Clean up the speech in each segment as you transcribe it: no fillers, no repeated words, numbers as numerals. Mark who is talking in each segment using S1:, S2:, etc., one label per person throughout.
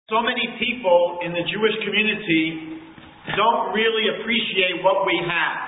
S1: So many people in the Jewish community don't really appreciate what we have.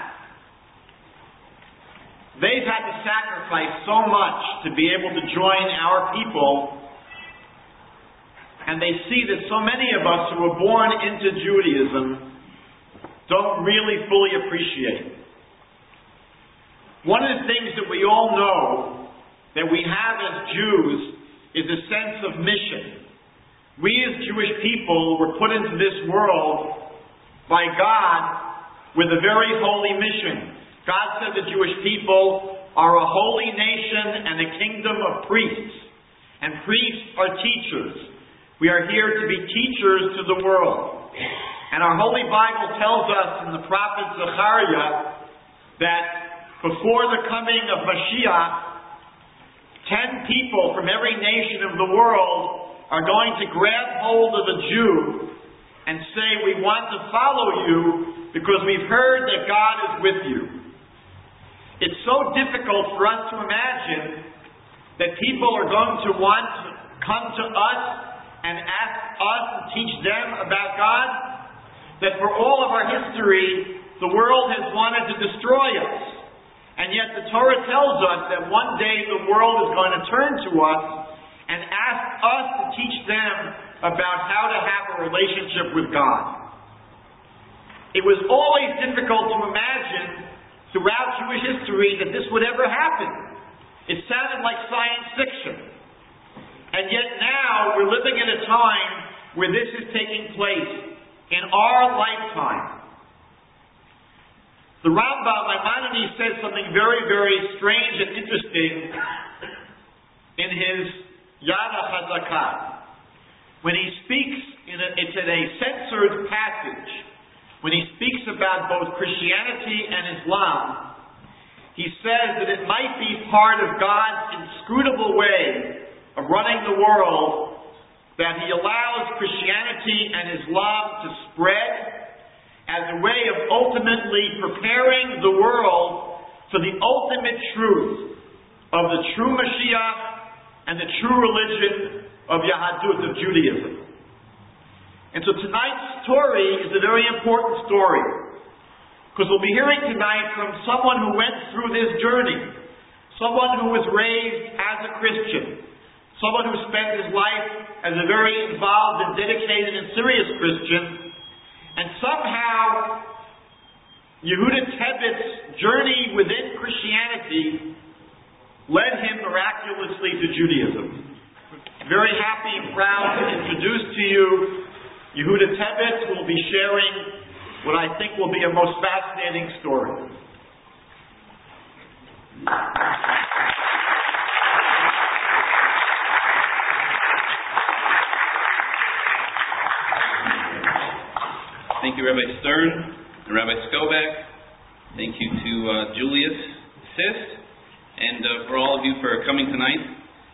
S1: They've had to sacrifice so much to be able to join our people, and they see that so many of us who were born into Judaism don't really fully appreciate. One of the things that we all know that we have as Jews is a sense of mission. We as Jewish people were put into this world by God with a very holy mission. God said the Jewish people are a holy nation and a kingdom of priests. And priests are teachers. We are here to be teachers to the world. And our Holy Bible tells us in the prophet Zechariah that before the coming of Mashiach, 10 people from every nation of the world are going to grab hold of a Jew and say, "We want to follow you because we've heard that God is with you." It's so difficult for us to imagine that people are going to want to come to us and ask us to teach them about God, that for all of our history, the world has wanted to destroy us. And yet the Torah tells us that one day the world is going to turn to us and ask us to teach them about how to have a relationship with God. It was always difficult to imagine throughout Jewish history that this would ever happen. It sounded like science fiction. And yet now we're living in a time where this is taking place in our lifetime. The Rambam Maimonides says something very, very strange and interesting in his Yad HaChazakah. When he speaks, it's in a censored passage, when he speaks about both Christianity and Islam, he says that it might be part of God's inscrutable way of running the world that He allows Christianity and Islam to spread as a way of ultimately preparing the world for the ultimate truth of the true Mashiach and the true religion of Yahadut, of Judaism. And so tonight's story is a very important story, because we'll be hearing tonight from someone who went through this journey, someone who was raised as a Christian, someone who spent his life as a very involved and dedicated and serious Christian, and somehow Yehuda Tebbet's journey within Christianity led him miraculously to Judaism. Very happy and proud to introduce to you Yehuda Tebbet, who will be sharing what I think will be a most fascinating story.
S2: Thank you, Rabbi Stern and Rabbi Skobek. Thank you to Julius Sist, and for all of you for coming tonight.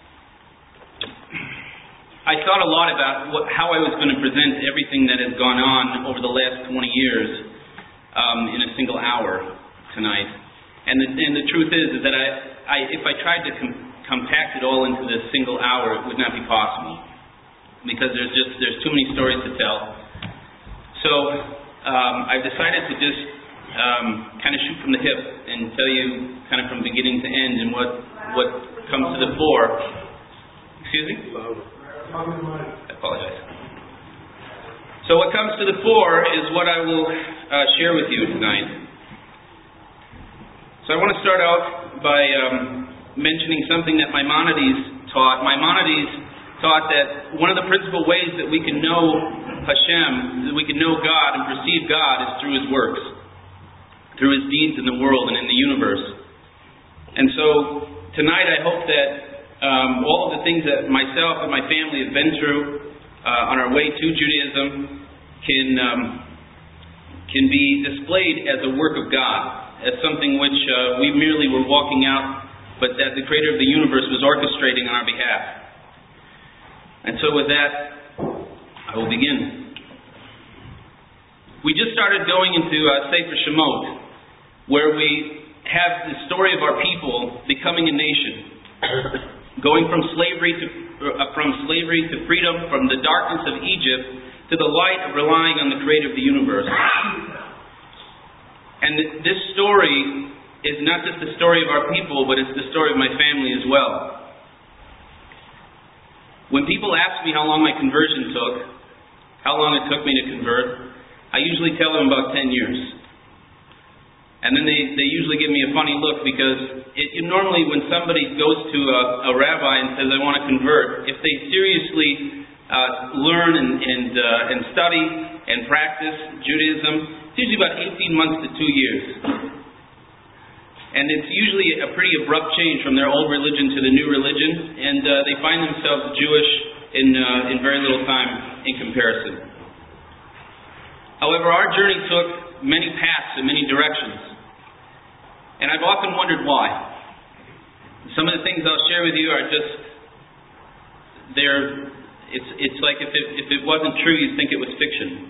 S2: I thought a lot about how I was going to present everything that has gone on over the last 20 years in a single hour tonight. And the truth is that if I tried to compact it all into this single hour, it would not be possible, because there's too many stories to tell. So I've decided to just kind of shoot from the hip and tell you kind of from beginning to end and what comes to the fore. Excuse me? I apologize. So what comes to the fore is what I will share with you tonight. So I want to start out by mentioning something that Maimonides taught. Maimonides taught that one of the principal ways that we can know Hashem, that we can know God and perceive God, is through His works, through His deeds in the world and in the universe. And so tonight I hope that all of the things that myself and my family have been through on our way to Judaism can be displayed as a work of God, as something which we merely were walking out, but that the Creator of the universe was orchestrating on our behalf. And so with that, I will begin. We just started going into Sefer Shemot, where we have the story of our people becoming a nation, going from slavery to from slavery to freedom, from the darkness of Egypt to the light of relying on the Creator of the universe. And this story is not just the story of our people, but it's the story of my family as well. When people ask me how long my conversion took, how long it took me to convert, I usually tell them about 10 years. And then they usually give me a funny look, because normally when somebody goes to a rabbi and says, I want to convert, if they seriously learn and study and practice Judaism, it's usually about 18 months to 2 years. And it's usually a pretty abrupt change from their old religion to the new religion, and they find themselves Jewish in very little time in comparison. However, our journey took many paths and many directions, and I've often wondered why. Some of the things I'll share with you are just it's like if it wasn't true, you'd think it was fiction.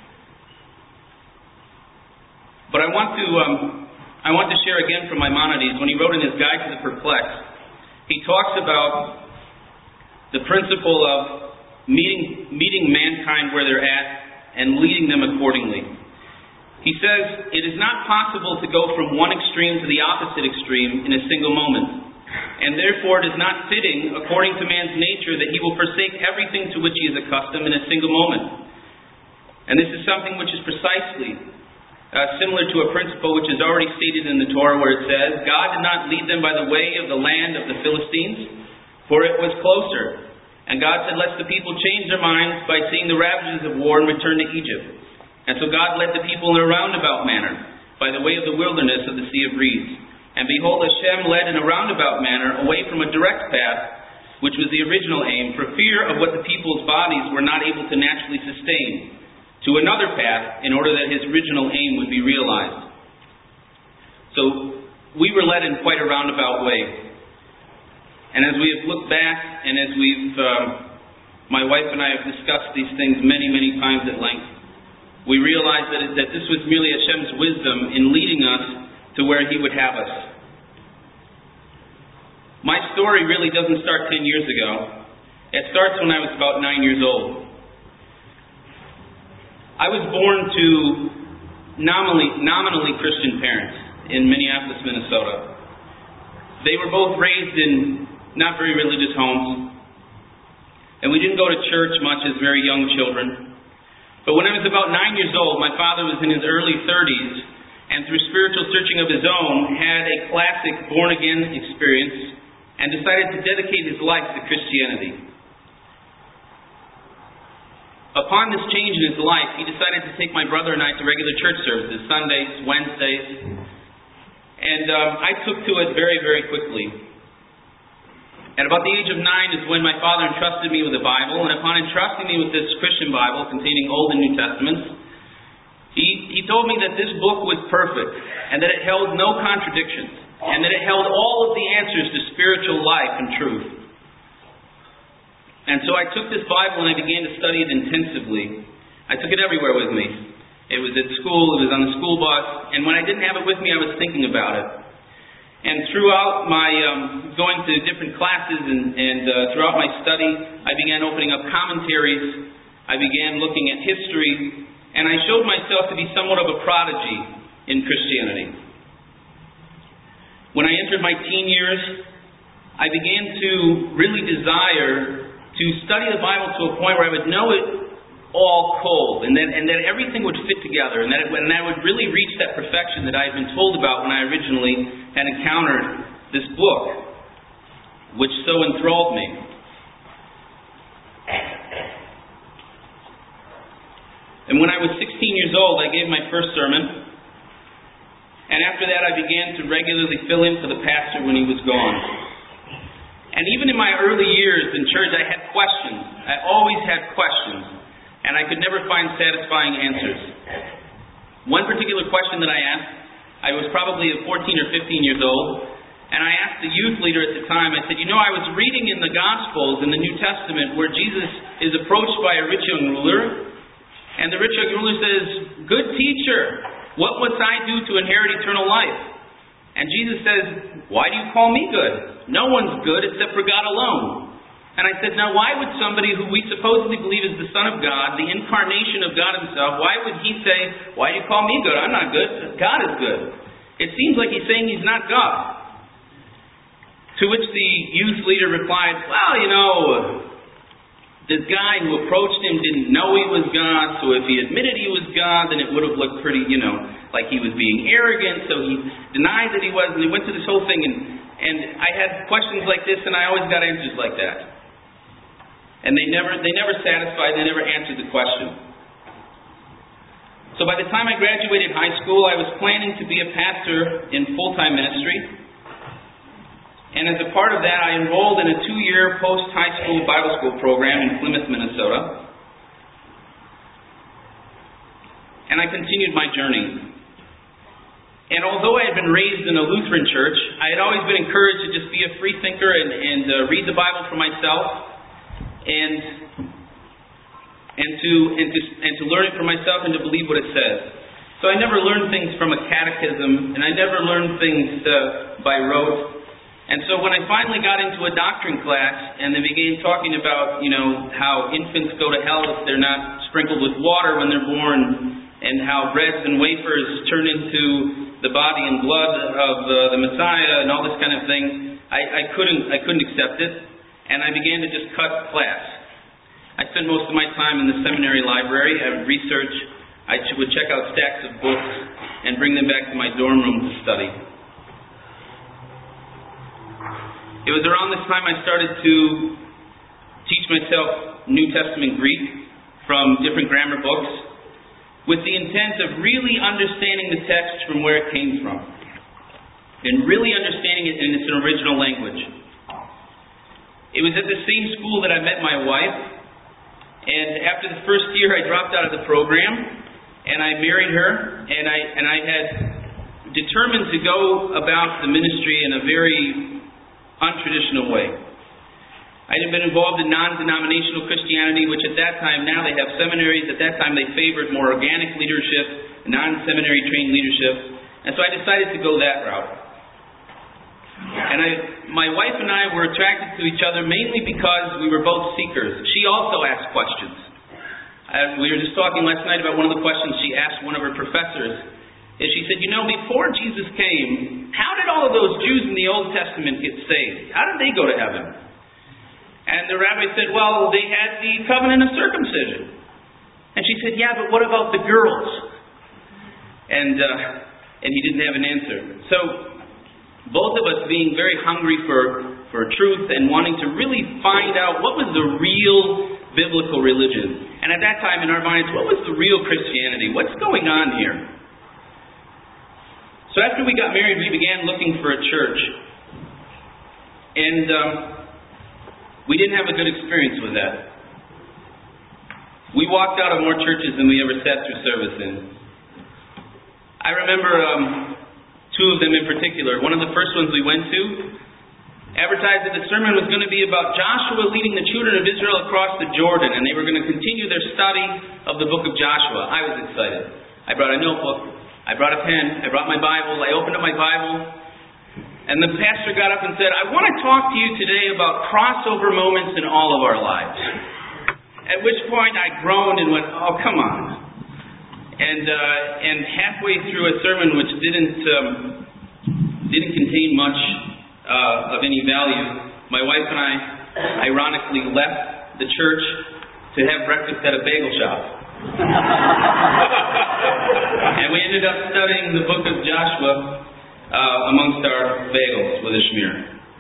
S2: But I want to share again from Maimonides, when he wrote in his Guide to the Perplexed, he talks about the principle of meeting mankind where they're at and leading them accordingly. He says, it is not possible to go from one extreme to the opposite extreme in a single moment, and therefore it is not fitting, according to man's nature, that he will forsake everything to which he is accustomed in a single moment. And this is something which is precisely similar to a principle which is already stated in the Torah, where it says, God did not lead them by the way of the land of the Philistines, for it was closer. And God said, lest the people change their minds by seeing the ravages of war and return to Egypt. And so God led the people in a roundabout manner, by the way of the wilderness of the Sea of Reeds. And behold, Hashem led in a roundabout manner away from a direct path, which was the original aim, for fear of what the people's bodies were not able to naturally sustain, to another path, in order that his original aim would be realized. So we were led in quite a roundabout way. And as we have looked back, and as my wife and I have discussed these things many, many times at length, we realized that this was merely Hashem's wisdom in leading us to where he would have us. My story really doesn't start 10 years ago. It starts when I was about 9 years old. I was born to nominally Christian parents in Minneapolis, Minnesota. They were both raised in not very religious homes, and we didn't go to church much as very young children. But when I was about 9 years old, my father was in his early 30s, and through spiritual searching of his own, had a classic born-again experience and decided to dedicate his life to Christianity. Upon this change in his life, he decided to take my brother and I to regular church services, Sundays, Wednesdays, and I took to it very, very quickly. At about the age of 9 is when my father entrusted me with a Bible, and upon entrusting me with this Christian Bible containing Old and New Testaments, he told me that this book was perfect, and that it held no contradictions, and that it held all of the answers to spiritual life and truth. And so I took this Bible and I began to study it intensively. I took it everywhere with me. It was at school, it was on the school bus, and when I didn't have it with me, I was thinking about it. And throughout my going to different classes and throughout my study, I began opening up commentaries. I began looking at history, and I showed myself to be somewhat of a prodigy in Christianity. When I entered my teen years, I began to really desire to study the Bible to a point where I would know it all cold, and that everything would fit together, and that I would really reach that perfection that I had been told about when I originally had encountered this book, which so enthralled me. And when I was 16 years old, I gave my first sermon, and after that I began to regularly fill in for the pastor when he was gone. And even in my early years in church, I had questions. I always had questions. And I could never find satisfying answers. One particular question that I asked, I was probably 14 or 15 years old, and I asked the youth leader at the time, I said, I was reading in the Gospels in the New Testament where Jesus is approached by a rich young ruler, and the rich young ruler says, "Good teacher, what must I do to inherit eternal life?" And Jesus says, "Why do you call me good? No one's good except for God alone. And I said, now why would somebody who we supposedly believe is the Son of God, the incarnation of God himself, why would he say, why do you call me good? I'm not good. God is good. It seems like he's saying he's not God. To which the youth leader replied, well, this guy who approached him didn't know he was God, so if he admitted he was God, then it would have looked pretty, like he was being arrogant, so he denied that he was, and he went through this whole thing, and I had questions like this, and I always got answers like that. And they never satisfied, they never answered the question. So by the time I graduated high school, I was planning to be a pastor in full-time ministry. And as a part of that, I enrolled in a 2-year post-high school Bible school program in Plymouth, Minnesota. And I continued my journey. And although I had been raised in a Lutheran church, I had always been encouraged to just be a free thinker and read the Bible for myself. And to learn it for myself and to believe what it says. So I never learned things from a catechism, and I never learned things by rote. And so when I finally got into a doctrine class, and they began talking about, how infants go to hell if they're not sprinkled with water when they're born, and how breads and wafers turn into the body and blood of the Messiah, and all this kind of thing, I couldn't accept it. And I began to just cut class. I spent most of my time in the seminary library. I would research. I would check out stacks of books and bring them back to my dorm room to study. It was around this time I started to teach myself New Testament Greek from different grammar books with the intent of really understanding the text from where it came from and really understanding it in its original language. It was at the same school that I met my wife, and after the first year I dropped out of the program, and I married her, and I had determined to go about the ministry in a very untraditional way. I had been involved in non-denominational Christianity, which at that time, now they have seminaries, at that time they favored more organic leadership, non-seminary trained leadership, and so I decided to go that route. And my wife and I were attracted to each other mainly because we were both seekers. She also asked questions. We were just talking last night about one of the questions she asked one of her professors. And she said, before Jesus came, how did all of those Jews in the Old Testament get saved? How did they go to heaven? And the rabbi said, well, they had the covenant of circumcision. And she said, yeah, but what about the girls? And he didn't have an answer. So both of us being very hungry for truth and wanting to really find out what was the real biblical religion. And at that time in our minds, what was the real Christianity? What's going on here? So after we got married, we began looking for a church. And we didn't have a good experience with that. We walked out of more churches than we ever sat through service in. I remember two of them in particular. One of the first ones we went to advertised that the sermon was going to be about Joshua leading the children of Israel across the Jordan, and they were going to continue their study of the book of Joshua. I was excited. I brought a notebook. I brought a pen. I brought my Bible. I opened up my Bible, and the pastor got up and said, I want to talk to you today about crossover moments in all of our lives. At which point I groaned and went, oh, come on. And halfway through a sermon which didn't contain much of any value, my wife and I ironically left the church to have breakfast at a bagel shop. And we ended up studying the book of Joshua amongst our bagels with a schmear.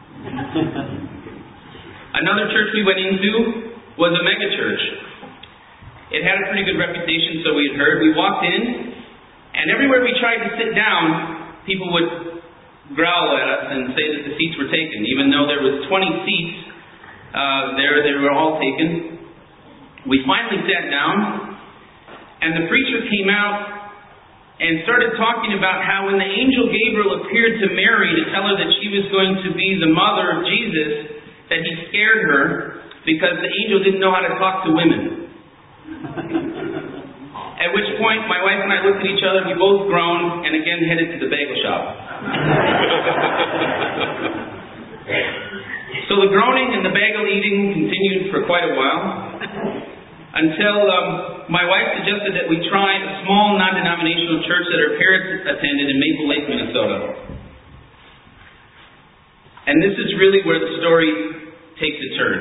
S2: Another church we went into was a mega church. It had a pretty good reputation, so we had heard. We walked in, and everywhere we tried to sit down, people would growl at us and say that the seats were taken. Even though there was 20 seats they were all taken. We finally sat down, and the preacher came out and started talking about how when the angel Gabriel appeared to Mary to tell her that she was going to be the mother of Jesus, that he scared her because the angel didn't know how to talk to women. At which point, my wife and I looked at each other, we both groaned, and again headed to the bagel shop. So the groaning and the bagel eating continued for quite a while, until my wife suggested that we try a small non-denominational church that her parents attended in Maple Lake, Minnesota. And this is really where the story takes a turn.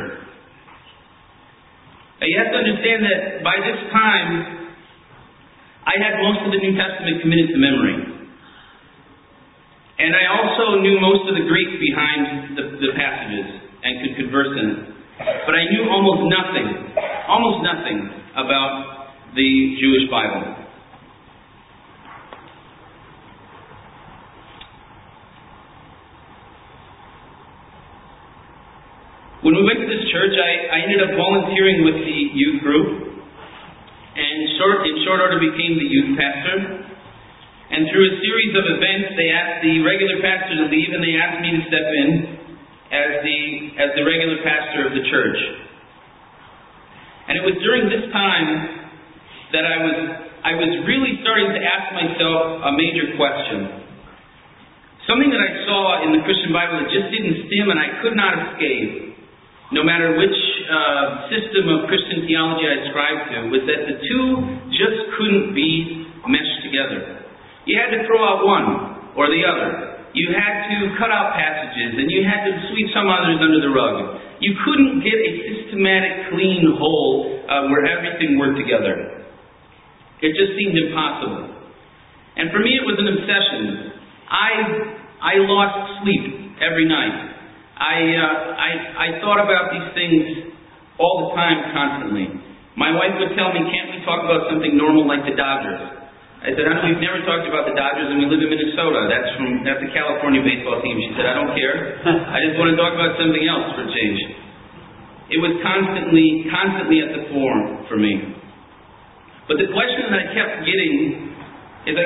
S2: Now you have to understand that by this time, I had most of the New Testament committed to memory. And I also knew most of the Greek behind the passages and could converse in it. But I knew almost nothing about the Jewish Bible. When we went to this church, I ended up volunteering with the youth group, and in short order became the youth pastor. And through a series of events, they asked the regular pastor to leave, and they asked me to step in as the regular pastor of the church. And it was during this time that I was really starting to ask myself a major question. Something that I saw in the Christian Bible that just didn't stem, and I could not escape, no matter which system of Christian theology I ascribed to, was that the two just couldn't be meshed together. You had to throw out one or the other. You had to cut out passages, and you had to sweep some others under the rug. You couldn't get a systematic, clean whole where everything worked together. It just seemed impossible. And for me, it was an obsession. I lost sleep every night. I thought about these things all the time, constantly. My wife would tell me, "Can't we talk about something normal like the Dodgers?" I said, "Honey, we've never talked about the Dodgers, and we live in Minnesota. That's a California baseball team." She said, "I don't care. I just want to talk about something else for a change." It was constantly at the fore for me. But the question that I kept getting is,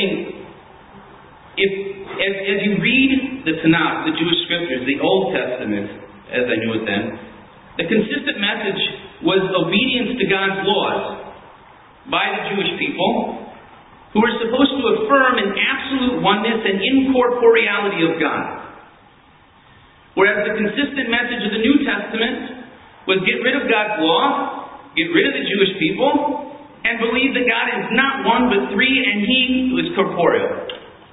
S2: as you read the Tanakh, the Jewish scriptures, the Old Testament, as I knew it then, the consistent message was obedience to God's laws by the Jewish people, who were supposed to affirm an absolute oneness and incorporeality of God. Whereas the consistent message of the New Testament was get rid of God's law, get rid of the Jewish people, and believe that God is not one but three, and He was corporeal.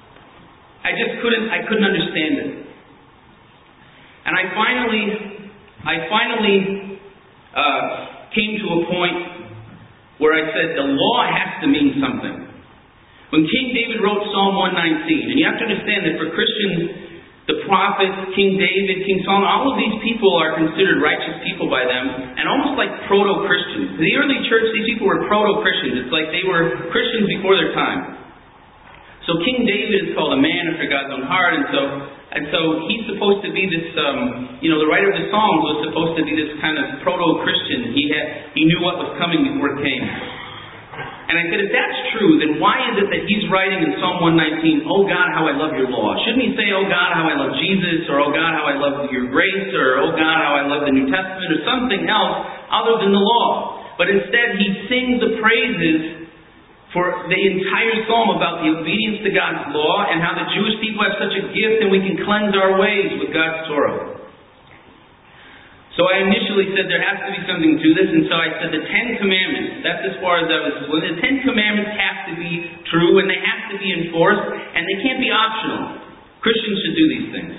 S2: I couldn't understand it. And I finally came to a point where I said the law has to mean something. When King David wrote Psalm 119, and you have to understand that for Christians, the prophets, King David, King Solomon, all of these people are considered righteous people by them, and almost like proto-Christians. In the early church, these people were proto-Christians. It's like they were Christians before their time. So King David is called a man after God's own heart, and so he's supposed to be this, the writer of the Psalms was supposed to be this kind of proto-Christian. He knew what was coming before it came. And I said, if that's true, then why is it that he's writing in Psalm 119, "Oh God, how I love your law"? Shouldn't he say, "Oh God, how I love Jesus," or "Oh God, how I love your grace," or "Oh God, how I love the New Testament," or something else other than the law? But instead, he sings the praises for the entire psalm about the obedience to God's law and how the Jewish people have such a gift and we can cleanse our ways with God's Torah. So I initially said there has to be something to this, and so I said the Ten Commandments, that's as far as I was. Well, the Ten Commandments have to be true, and they have to be enforced, and they can't be optional. Christians should do these things.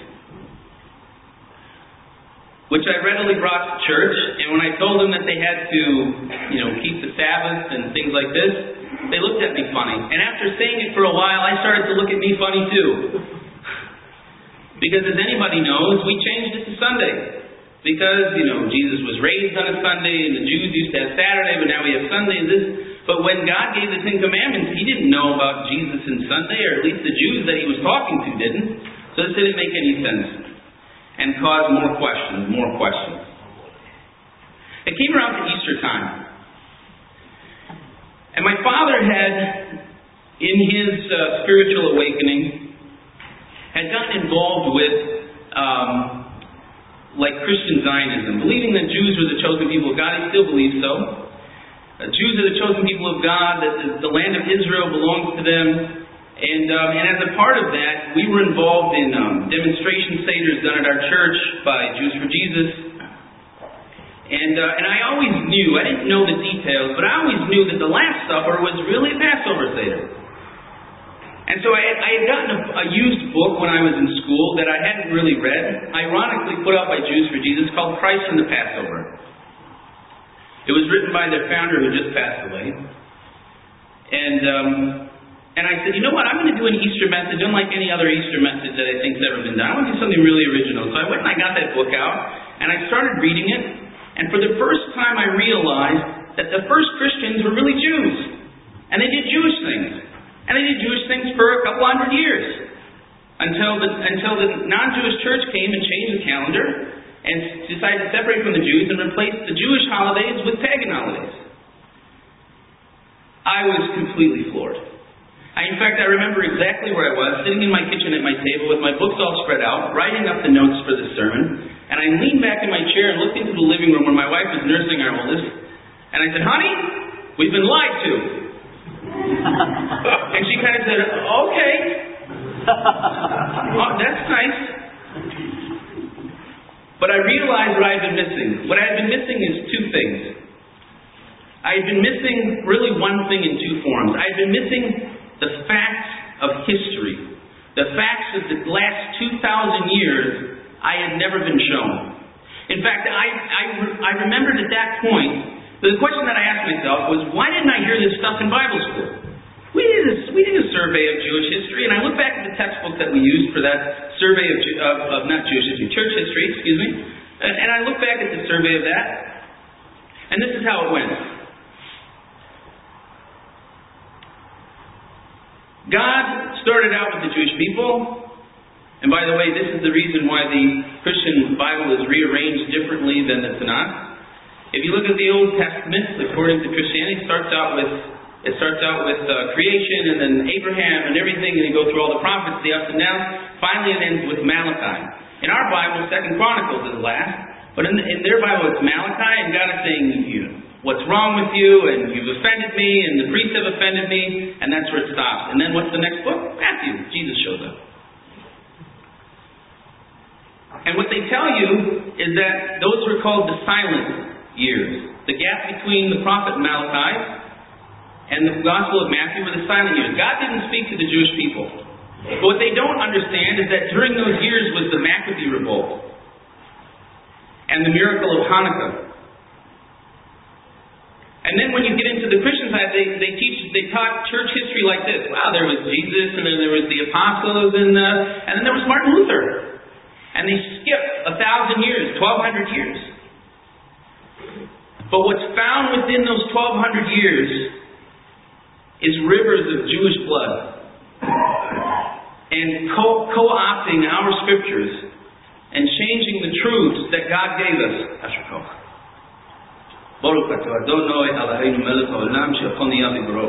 S2: Which I readily brought to church, and when I told them that they had to, keep the Sabbath and things like this, they looked at me funny. And after saying it for a while, I started to look at me funny too. Because as anybody knows, we changed it to Sunday. Because, Jesus was raised on a Sunday, and the Jews used to have Saturday, but now we have Sunday. But when God gave the Ten Commandments, He didn't know about Jesus and Sunday, or at least the Jews that He was talking to didn't. So this didn't make any sense. And caused more questions. It came around to Easter time. And my father had, in his spiritual awakening, had gotten involved with Christian Zionism, believing that Jews were the chosen people of God. He still believes so. Jews are the chosen people of God, that the land of Israel belongs to them, And as a part of that, we were involved in demonstration seders done at our church by Jews for Jesus. And I always knew, I didn't know the details, but I always knew that the Last Supper was really a Passover Seder. And so I had gotten a used book when I was in school that I hadn't really read, ironically put out by Jews for Jesus, called Christ and the Passover. It was written by their founder who just passed away. And I said, you know what, I'm going to do an Easter message unlike any other Easter message that I think's ever been done. I want to do something really original. So I went and I got that book out, and I started reading it. And for the first time I realized that the first Christians were really Jews. And they did Jewish things. And they did Jewish things for a couple hundred years. Until the non-Jewish church came and changed the calendar and decided to separate from the Jews and replace the Jewish holidays with pagan holidays. I was completely floored. In fact, I remember exactly where I was, sitting in my kitchen at my table with my books all spread out, writing up the notes for the sermon, and I leaned back in my chair and looked into the living room where my wife was nursing our oldest, and I said, honey, we've been lied to. And she kind of said, okay. Oh, that's nice. But I realized what I had been missing. What I had been missing is two things. I had been missing really one thing in two forms. I had been missing the facts of history. The facts of the last 2,000 years I had never been shown. In fact, I remembered at that point, the question that I asked myself was, why didn't I hear this stuff in Bible school? We did a survey of Jewish history, and I look back at the textbook that we used for that survey of not Jewish history, church history, excuse me, and I look back at the survey of that, and this is how it went. God started out with the Jewish people, and by the way, this is the reason why the Christian Bible is rearranged differently than the Tanakh. If you look at the Old Testament, according to Christianity, it starts out with creation, and then Abraham and everything, and you go through all the prophets, the ups and downs. Finally, it ends with Malachi. In our Bible, 2 Chronicles is last, but in their Bible, it's Malachi, and God is saying, what's wrong with you, and you've offended me, and the priests have offended me, and that's where it stops. And then what's the next book? Matthew. Jesus shows up. And what they tell you is that those were called the silent years. The gap between the prophet Malachi and the Gospel of Matthew were the silent years. God didn't speak to the Jewish people. But what they don't understand is that during those years was the Maccabee revolt and the miracle of Hanukkah. And then when you get into the Christian side, they taught church history like this. Wow, there was Jesus, and then there was the apostles, and then there was Martin Luther. And they skipped 1,000 years, 1,200 years. But what's found within those 1,200 years is rivers of Jewish blood. And co-opting our scriptures and changing the truths that God gave us. Baruch atah Adonai Eloheinu melech haolam shehakol niyeh b'dbaro.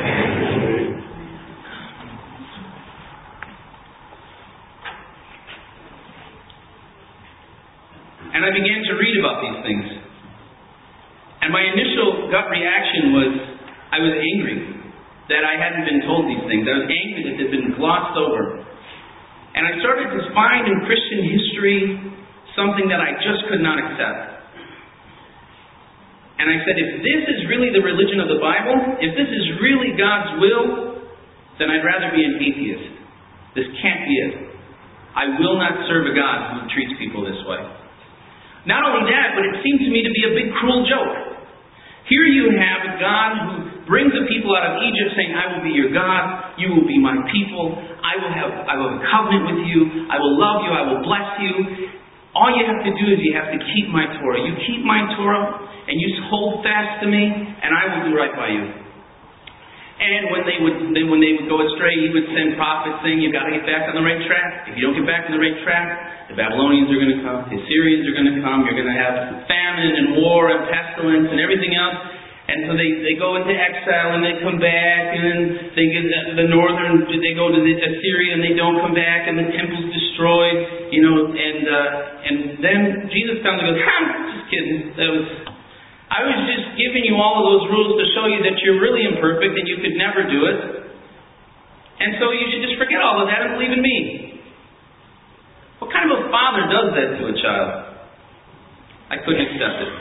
S2: And I began to read about these things. And my initial gut reaction was, I was angry that I hadn't been told these things. I was angry that they'd been glossed over. And I started to find in Christian history something that I just could not accept. And I said, if this is really the religion of the Bible, if this is really God's will, then I'd rather be an atheist. This can't be it. I will not serve a God who treats people this way. Not only that, but it seemed to me to be a big cruel joke. Here you have a God who brings the people out of Egypt saying, I will be your God, you will be my people, I will have a covenant with you, I will love you, I will bless you. All you have to do is you have to keep my Torah. You keep my Torah, and you hold fast to me, and I will do right by you. And when they would go astray, he would send prophets saying, you've got to get back on the right track. If you don't get back on the right track, the Babylonians are going to come, the Assyrians are going to come, you're going to have famine and war and pestilence and everything else. And so they go into exile and they come back, and then they get they go to the Assyria and they don't come back, and the temple's destroyed, and then Jesus comes and goes, just kidding. I was just giving you all of those rules to show you that you're really imperfect and you could never do it. And so you should just forget all of that and believe in me. What kind of a father does that to a child? I couldn't accept it.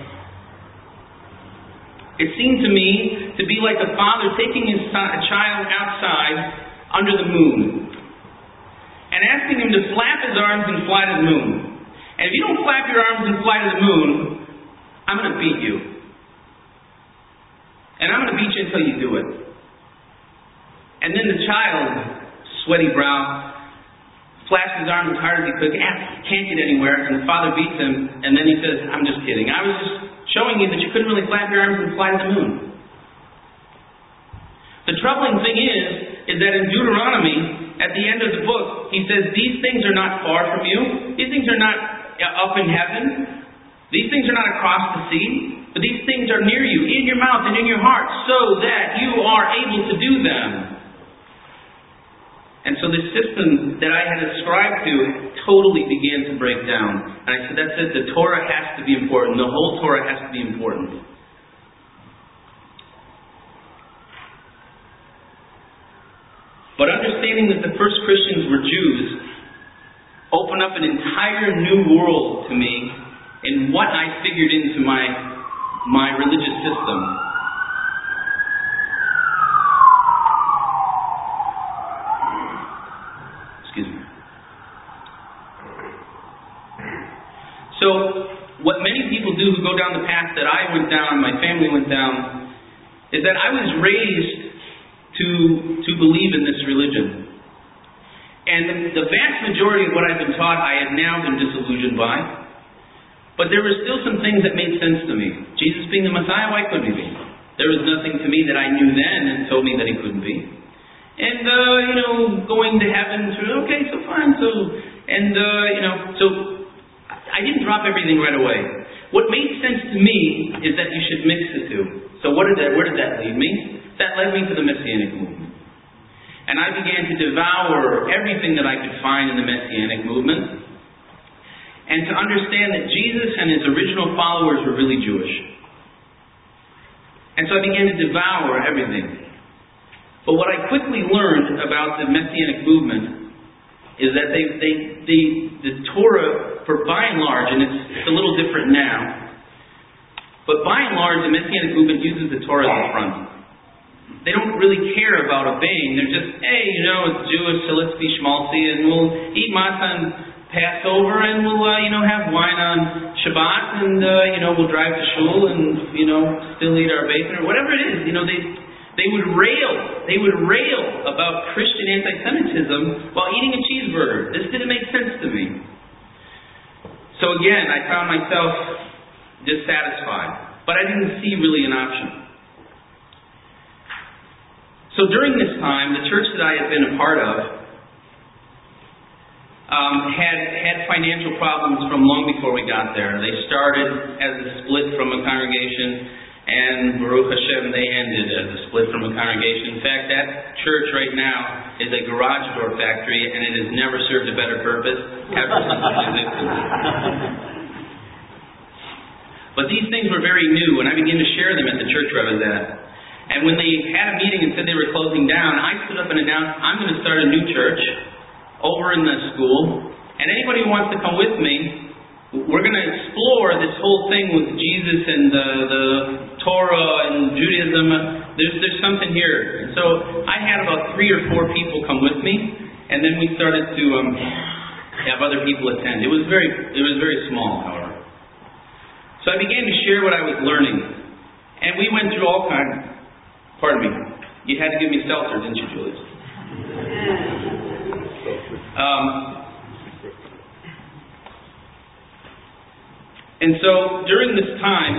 S2: It seemed to me to be like a father taking his child outside under the moon and asking him to flap his arms and fly to the moon. And if you don't flap your arms and fly to the moon, I'm going to beat you. And I'm going to beat you until you do it. And then the child, sweaty brow, flashed his arms as hard as he could, can't get anywhere, and the father beats him, and then he says, I'm just kidding. I was just showing you that you couldn't really flap your arms and fly to the moon. The troubling thing is that in Deuteronomy, at the end of the book, he says, these things are not far from you. These things are not up in heaven. These things are not across the sea. But these things are near you, in your mouth and in your heart, so that you are able to do them. And so this system that I had ascribed to totally began to break down. And I said, that's it, the Torah has to be important. The whole Torah has to be important. But understanding that the first Christians were Jews opened up an entire new world to me in what I figured into my religious system. Excuse me. So, what many people do who go down the path that I went down, my family went down, is that I was raised to believe in this religion. And the vast majority of what I've been taught, I have now been disillusioned by. But there were still some things that made sense to me. Jesus being the Messiah, why couldn't he be? There was nothing to me that I knew then and told me that he couldn't be. And, going to heaven, okay, so fine. So I didn't drop everything right away. What made sense to me is that you should mix the two. So where did that lead me? That led me to the Messianic movement. And I began to devour everything that I could find in the Messianic movement, and to understand that Jesus and his original followers were really Jewish. And so I began to devour everything. But what I quickly learned about the Messianic movement is that the Torah, for by and large, and it's a little different now, but by and large, the Messianic movement uses the Torah as the front. They don't really care about obeying. They're just, hey, it's Jewish, so let's be schmaltzy, and we'll eat matzah and Passover, and we'll, have wine on Shabbat, and, we'll drive to shul and, still eat our bacon, or whatever it is. They would rail about Christian anti-Semitism while eating a cheeseburger. This didn't make sense to me. So again, I found myself dissatisfied, but I didn't see really an option. So during this time, the church that I had been a part of had financial problems from long before we got there. They started as a split from a congregation, and Baruch Hashem, they ended as a split from a congregation. In fact, that church right now is a garage door factory, and it has never served a better purpose ever since its existence. But these things were very new, and I began to share them at the church where I was at. And when they had a meeting and said they were closing down, I stood up and announced, I'm going to start a new church over in the school, and anybody who wants to come with me, we're going to explore this whole thing with Jesus and the Torah and Judaism. There's something here. And so I had about 3 or 4 people come with me, and then we started to have other people attend. It was very small, however. So I began to share what I was learning, and we went through all kinds. Pardon me. You had to give me seltzer, didn't you, Julius? And so during this time,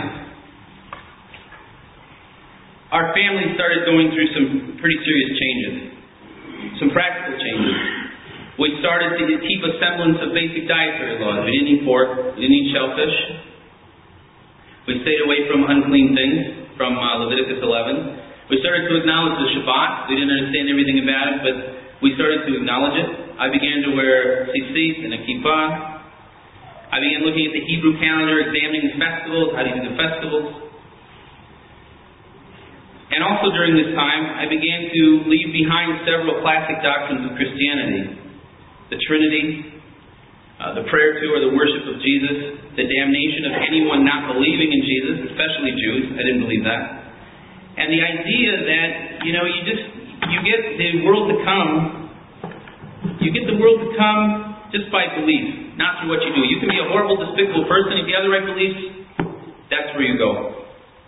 S2: our family started going through some pretty serious changes, some practical changes. We started to keep a semblance of basic dietary laws. We didn't eat pork. We didn't eat shellfish. We stayed away from unclean things from Leviticus 11. We started to acknowledge the Shabbat. We didn't understand everything about it, but we started to acknowledge it. I began to wear tzitzit and a kippah. I began looking at the Hebrew calendar, examining the festivals, how do you do the festivals. And also during this time, I began to leave behind several classic doctrines of Christianity. The Trinity, the prayer to or the worship of Jesus, the damnation of anyone not believing in Jesus, especially Jews. I didn't believe that. And the idea that, you get the world to come. You get the world to come just by belief, not through what you do. You can be a horrible, despicable person. If you have the right beliefs, that's where you go.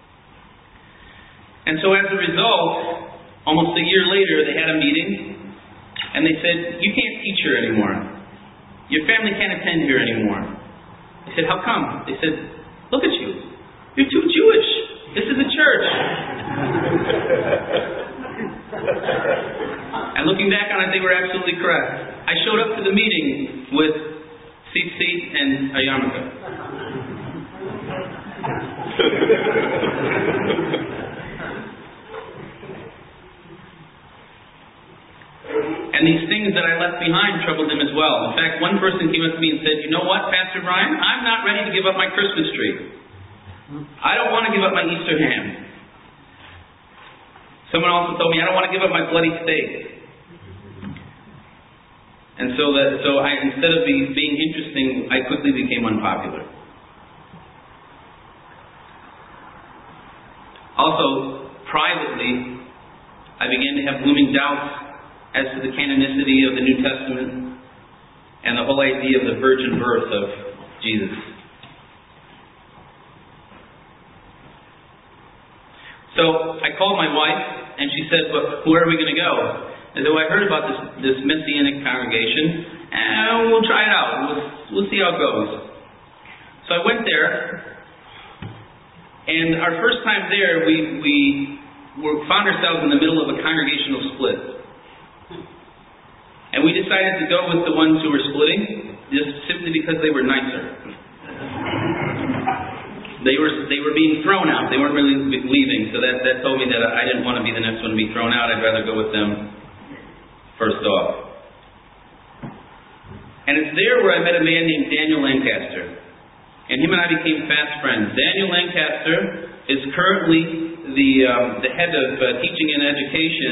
S2: And so as a result, almost a year later, they had a meeting, and they said, you can't teach here anymore. Your family can't attend here anymore. I said, how come? They said, look at you. You're too Jewish. This is a church. And looking back on it, they were absolutely correct. I showed up to the meeting with tzitzit and a yarmulke. And these things that I left behind troubled him as well. In fact, one person came up to me and said, you know what, Pastor Brian? I'm not ready to give up my Christmas tree. I don't want to give up my Easter ham. Someone also told me, I don't want to give up my bloody steak. And so instead of being interesting, I quickly became unpopular. Also, privately, I began to have looming doubts as to the canonicity of the New Testament and the whole idea of the virgin birth of Jesus. So I called my wife, and she said, well, where are we going to go? I said, well, I heard about this Messianic congregation, and we'll try it out. We'll see how it goes. So I went there, and our first time there, we found ourselves in the middle of a congregational split. And we decided to go with the ones who were splitting, just simply because they were nicer. They were being thrown out. They weren't really leaving. So that told me that I didn't want to be the next one to be thrown out. I'd rather go with them first off. And it's there where I met a man named Daniel Lancaster. And him and I became fast friends. Daniel Lancaster is currently the head of teaching and education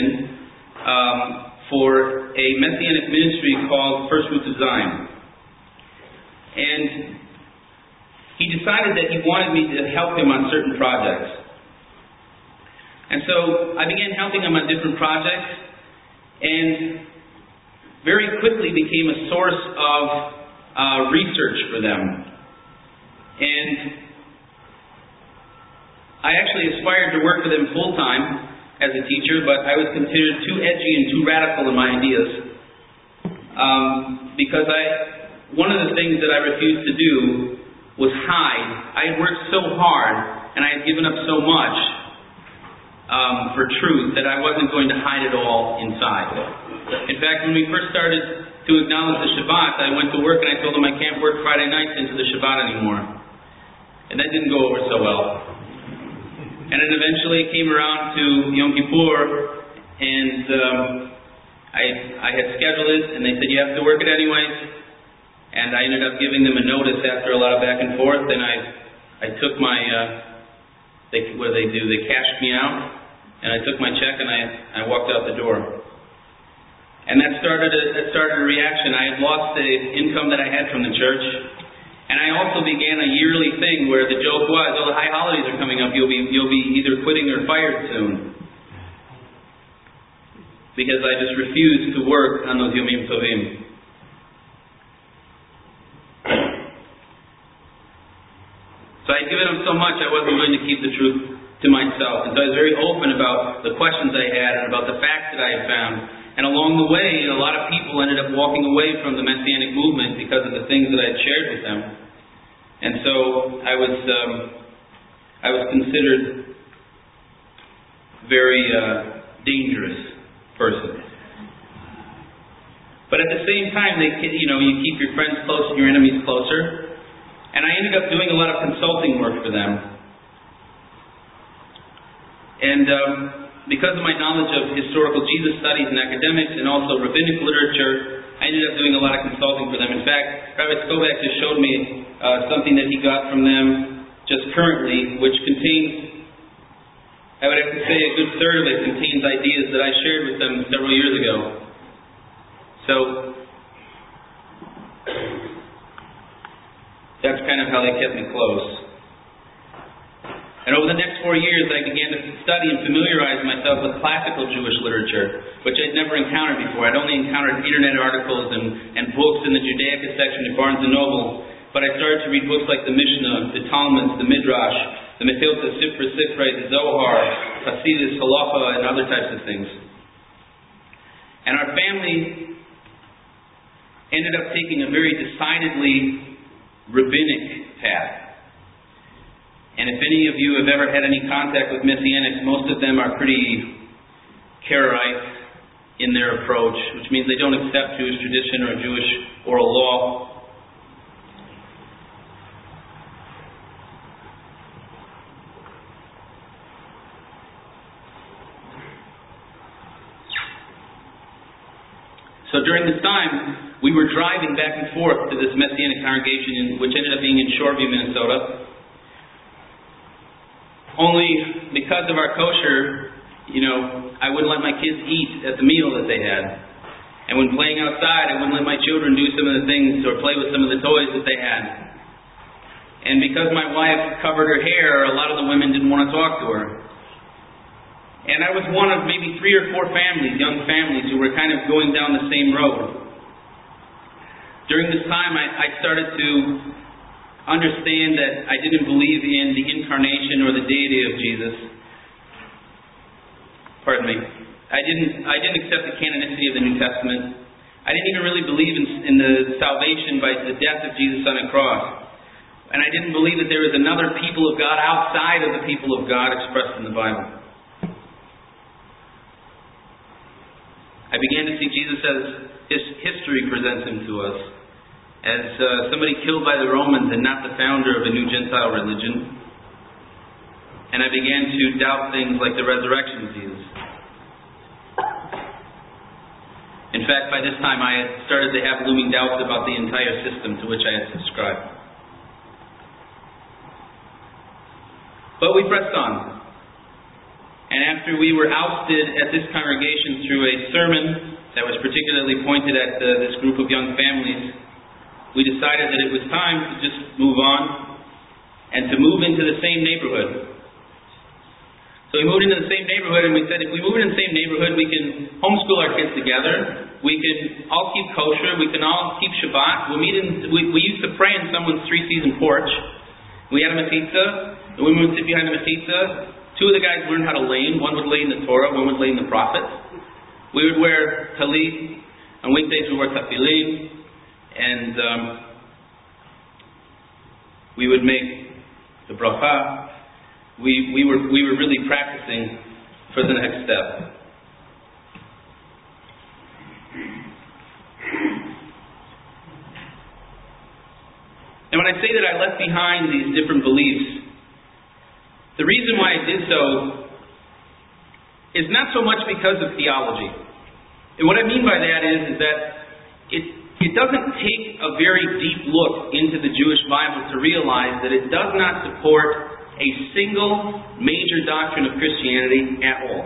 S2: for a Messianic ministry called First Fruits of Zion. And he decided that he wanted me to help him on certain projects. And so I began helping him on different projects, and very quickly became a source of research for them. And I actually aspired to work for them full-time as a teacher, but I was considered too edgy and too radical in my ideas. Because one of the things that I refused to do was hide. I had worked so hard, and I had given up so much for truth that I wasn't going to hide it all inside. In fact, when we first started to acknowledge the Shabbat, I went to work and I told them I can't work Friday nights into the Shabbat anymore. And that didn't go over so well. And then eventually it came around to Yom Kippur, and I had scheduled it, and they said, you have to work it anyways. And I ended up giving them a notice after a lot of back and forth, and I took my, what do they do? They cashed me out, and I took my check, and I walked out the door. And that started a reaction. I had lost the income that I had from the church. And I also began a yearly thing where the joke was, oh, the high holidays are coming up, you'll be either quitting or fired soon. Because I just refused to work on those Yomim Tovim. So I had given them so much, I wasn't going to keep the truth to myself. And so I was very open about the questions I had and about the facts that I had found. And along the way, a lot of people ended up walking away from the Messianic movement because of the things that I had shared with them. And so I was considered a very dangerous person. But at the same time, you keep your friends close and your enemies closer. And I ended up doing a lot of consulting work for them. And because of my knowledge of historical Jesus studies and academics and also rabbinic literature, I ended up doing a lot of consulting for them. In fact, Rabbi Skovak just showed me something that he got from them just currently, which contains I would have to say a good third of it contains ideas that I shared with them several years ago. So, that's kind of how they kept me close. And over the next 4 years, I began to study and familiarize myself with classical Jewish literature, which I'd never encountered before. I'd only encountered internet articles and books in the Judaica section at Barnes & Noble, but I started to read books like the Mishnah, the Talmud, the Midrash, the Mechilta, Sifra Sifrei, the Zohar, Hasidus, Halacha, and other types of things. And our family ended up taking a very decidedly rabbinic path. And if any of you have ever had any contact with Messianics, most of them are pretty Karaite in their approach, which means they don't accept Jewish tradition or Jewish oral law. So during this time, we were driving back and forth to this Messianic congregation, which ended up being in Shoreview, Minnesota. Only because of our kosher, I wouldn't let my kids eat at the meal that they had. And when playing outside, I wouldn't let my children do some of the things or play with some of the toys that they had. And because my wife covered her hair, a lot of the women didn't want to talk to her. And I was one of maybe 3 or 4 families, young families, who were kind of going down the same road. During this time, I started to understand that I didn't believe in the incarnation or the deity of Jesus. Pardon me. I didn't accept the canonicity of the New Testament. I didn't even really believe in the salvation by the death of Jesus on a cross. And I didn't believe that there was another people of God outside of the people of God expressed in the Bible. I began to see Jesus as history presents him to us, as somebody killed by the Romans and not the founder of a new Gentile religion. And I began to doubt things like the resurrection of Jesus. In fact, by this time I had started to have looming doubts about the entire system to which I had subscribed. But we pressed on. And after we were ousted at this congregation through a sermon that was particularly pointed at this group of young families, we decided that it was time to just move on and to move into the same neighborhood. So we moved into the same neighborhood, and we said, if we move in the same neighborhood, we can homeschool our kids together, we can all keep kosher, we can all keep Shabbat. We used to pray in someone's 3-season porch. We had a mechitza, the women would sit behind the mechitza. 2 of the guys learned how to lane. One would lane the Torah, one would lane the prophets. We would wear talit. On weekdays we would wear tefillin. And we would make the bracha. We were really practicing for the next step. And when I say that I left behind these different beliefs, the reason why I did so is not so much because of theology. And what I mean by that is that it doesn't take a very deep look into the Jewish Bible to realize that it does not support a single major doctrine of Christianity at all.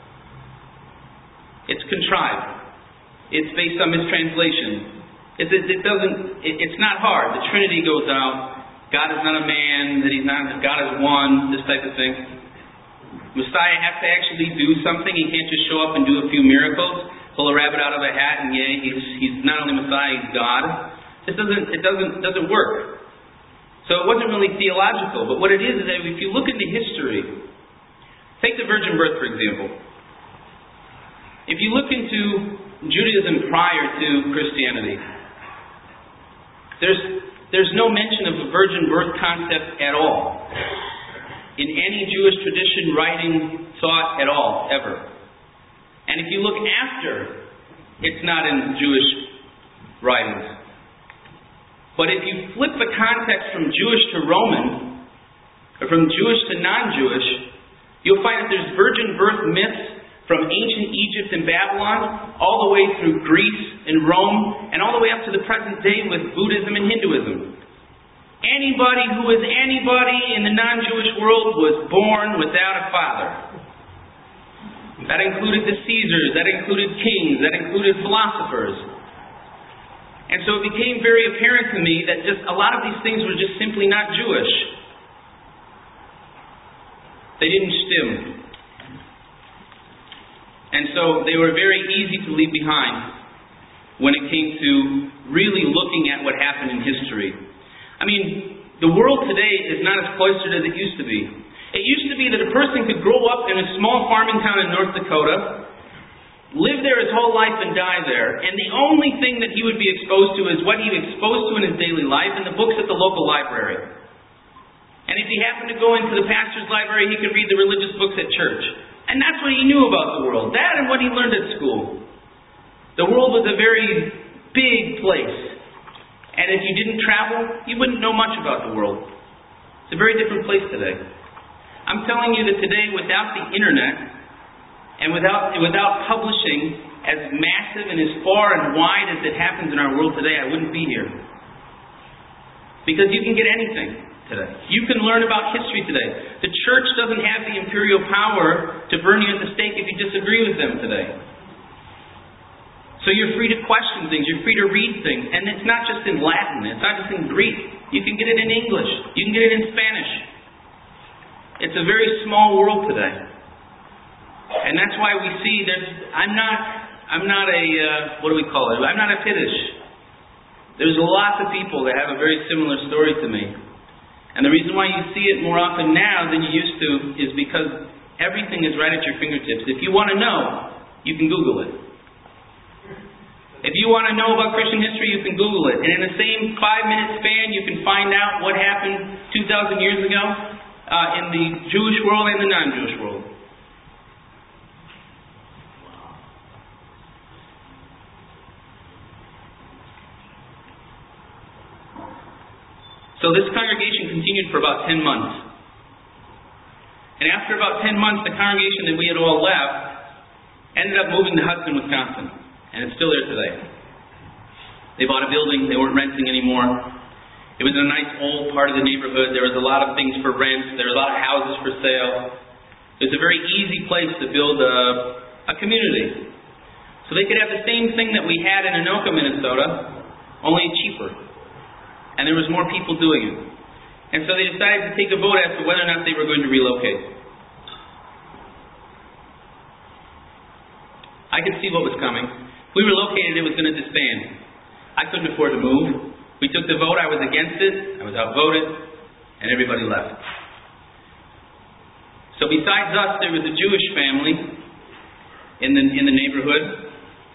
S2: It's contrived. It's based on mistranslation. It's not hard. The Trinity goes out. God is not a man, God is one, this type of thing. Messiah has to actually do something. He can't just show up and do a few miracles, pull a rabbit out of a hat, and he's not only Messiah, he's God. It doesn't work. So it wasn't really theological, but what it is that if you look into history, take the virgin birth, for example. If you look into Judaism prior to Christianity, there's no mention of a virgin birth concept at all in any Jewish tradition, writing, thought at all, ever. And if you look after, it's not in Jewish writings. But if you flip the context from Jewish to Roman, or from Jewish to non-Jewish, you'll find that there's virgin birth myths from ancient Egypt and Babylon, all the way through Greece and Rome, and all the way up to the present day with Buddhism and Hinduism. Anybody who was anybody in the non-Jewish world was born without a father. That included the Caesars, that included kings, that included philosophers. And so it became very apparent to me that just a lot of these things were just simply not Jewish. They didn't stem. And so they were very easy to leave behind when it came to really looking at what happened in history. I mean, the world today is not as cloistered as it used to be. It used to be that a person could grow up in a small farming town in North Dakota, live there his whole life and die there, and the only thing that he would be exposed to is what he was exposed to in his daily life and the books at the local library. And if he happened to go into the pastor's library, he could read the religious books at church. And that's what he knew about the world. That and what he learned at school. The world was a very big place. And if you didn't travel, you wouldn't know much about the world. It's a very different place today. I'm telling you that today, without the internet, and without publishing as massive and as far and wide as it happens in our world today, I wouldn't be here. Because you can get anything today. You can learn about history today. The church doesn't have the imperial power to burn you at the stake if you disagree with them today. So you're free to question things. You're free to read things. And it's not just in Latin. It's not just in Greek. You can get it in English. You can get it in Spanish. It's a very small world today. And that's why we see I'm not a Piddish. There's lots of people that have a very similar story to me. And the reason why you see it more often now than you used to is because everything is right at your fingertips. If you want to know, you can Google it. If you want to know about Christian history, you can Google it. And in the same 5-minute span, you can find out what happened 2,000 years ago in the Jewish world and the non-Jewish world. So this congregation continued for about 10 months. And after about 10 months, the congregation that we had all left ended up moving to Hudson, Wisconsin. And it's still there today. They bought a building. They weren't renting anymore. It was in a nice old part of the neighborhood. There was a lot of things for rent. There were a lot of houses for sale. It was a very easy place to build a community. So they could have the same thing that we had in Anoka, Minnesota, only cheaper. And there was more people doing it. And so they decided to take a vote as to whether or not they were going to relocate. I could see what was coming. If we relocated, it was going to disband. I couldn't afford to move. We took the vote. I was against it. I was outvoted. And everybody left. So besides us, there was a Jewish family in the neighborhood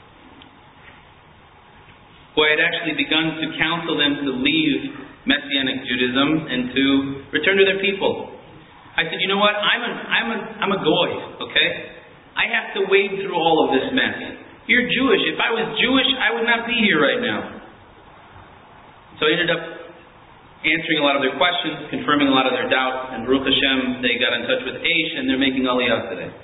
S2: who I had actually begun to counsel them to leave Messianic Judaism and to return to their people. I said, you know what? I'm a goy, okay? I have to wade through all of this mess. You're Jewish. If I was Jewish, I would not be here right now. So I ended up answering a lot of their questions, confirming a lot of their doubts, and Baruch Hashem, they got in touch with Aish, and they're making Aliyah today.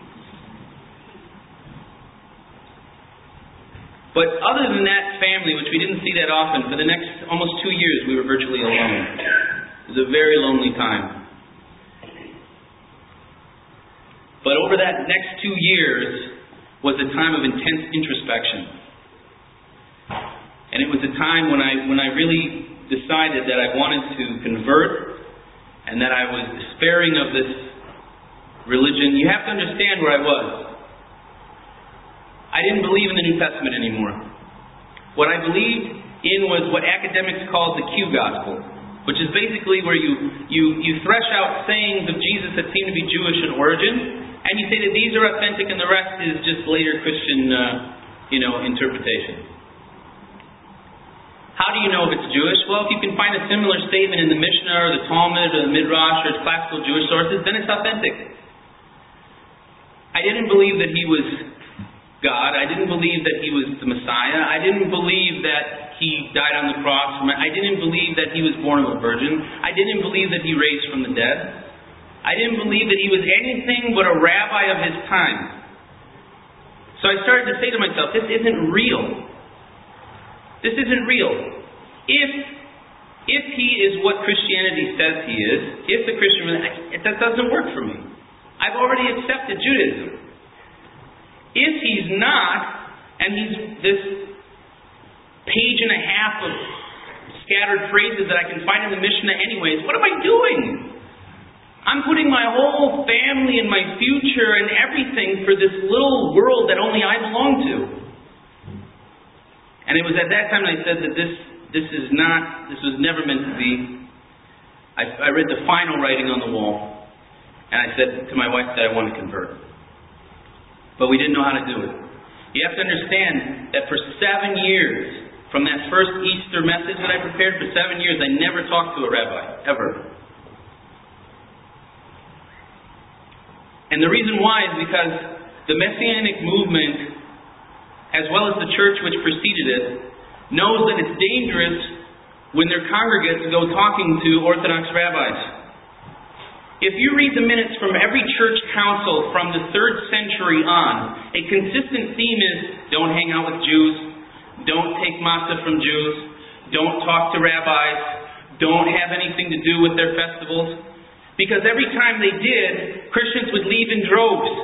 S2: But other than that family, which we didn't see that often, for the next almost 2 years, we were virtually alone. It was a very lonely time. But over that next 2 years was a time of intense introspection. And it was a time when I really decided that I wanted to convert and that I was despairing of this religion. You have to understand where I was. I didn't believe in the New Testament anymore. What I believed in was what academics call the Q gospel, which is basically where you thresh out sayings of Jesus that seem to be Jewish in origin, and you say that these are authentic and the rest is just later Christian, interpretation. How do you know if it's Jewish? Well, if you can find a similar statement in the Mishnah or the Talmud or the Midrash or classical Jewish sources, then it's authentic. I didn't believe that he was God. I didn't believe that he was the Messiah. I didn't believe that he died on the cross. I didn't believe that he was born of a virgin. I didn't believe that he raised from the dead. I didn't believe that he was anything but a rabbi of his time. So I started to say to myself, this isn't real. This isn't real. If he is what Christianity says he is, if the Christian religion, that doesn't work for me. I've already accepted Judaism. he's not, and he's this page and a half of scattered phrases that I can find in the Mishnah anyways, what am I doing? I'm putting my whole family and my future and everything for this little world that only I belong to. And it was at that time I said that this was never meant to be. I read the final writing on the wall, and I said to my wife that I want to convert. But we didn't know how to do it. You have to understand that for 7 years, from that first Easter message that I prepared, for 7 years, I never talked to a rabbi, ever. And the reason why is because the Messianic movement, as well as the church which preceded it, knows that it's dangerous when their congregates go talking to Orthodox rabbis. If you read the minutes from every church council from the 3rd century on, a consistent theme is don't hang out with Jews, don't take matzah from Jews, don't talk to rabbis, don't have anything to do with their festivals. Because every time they did, Christians would leave in droves.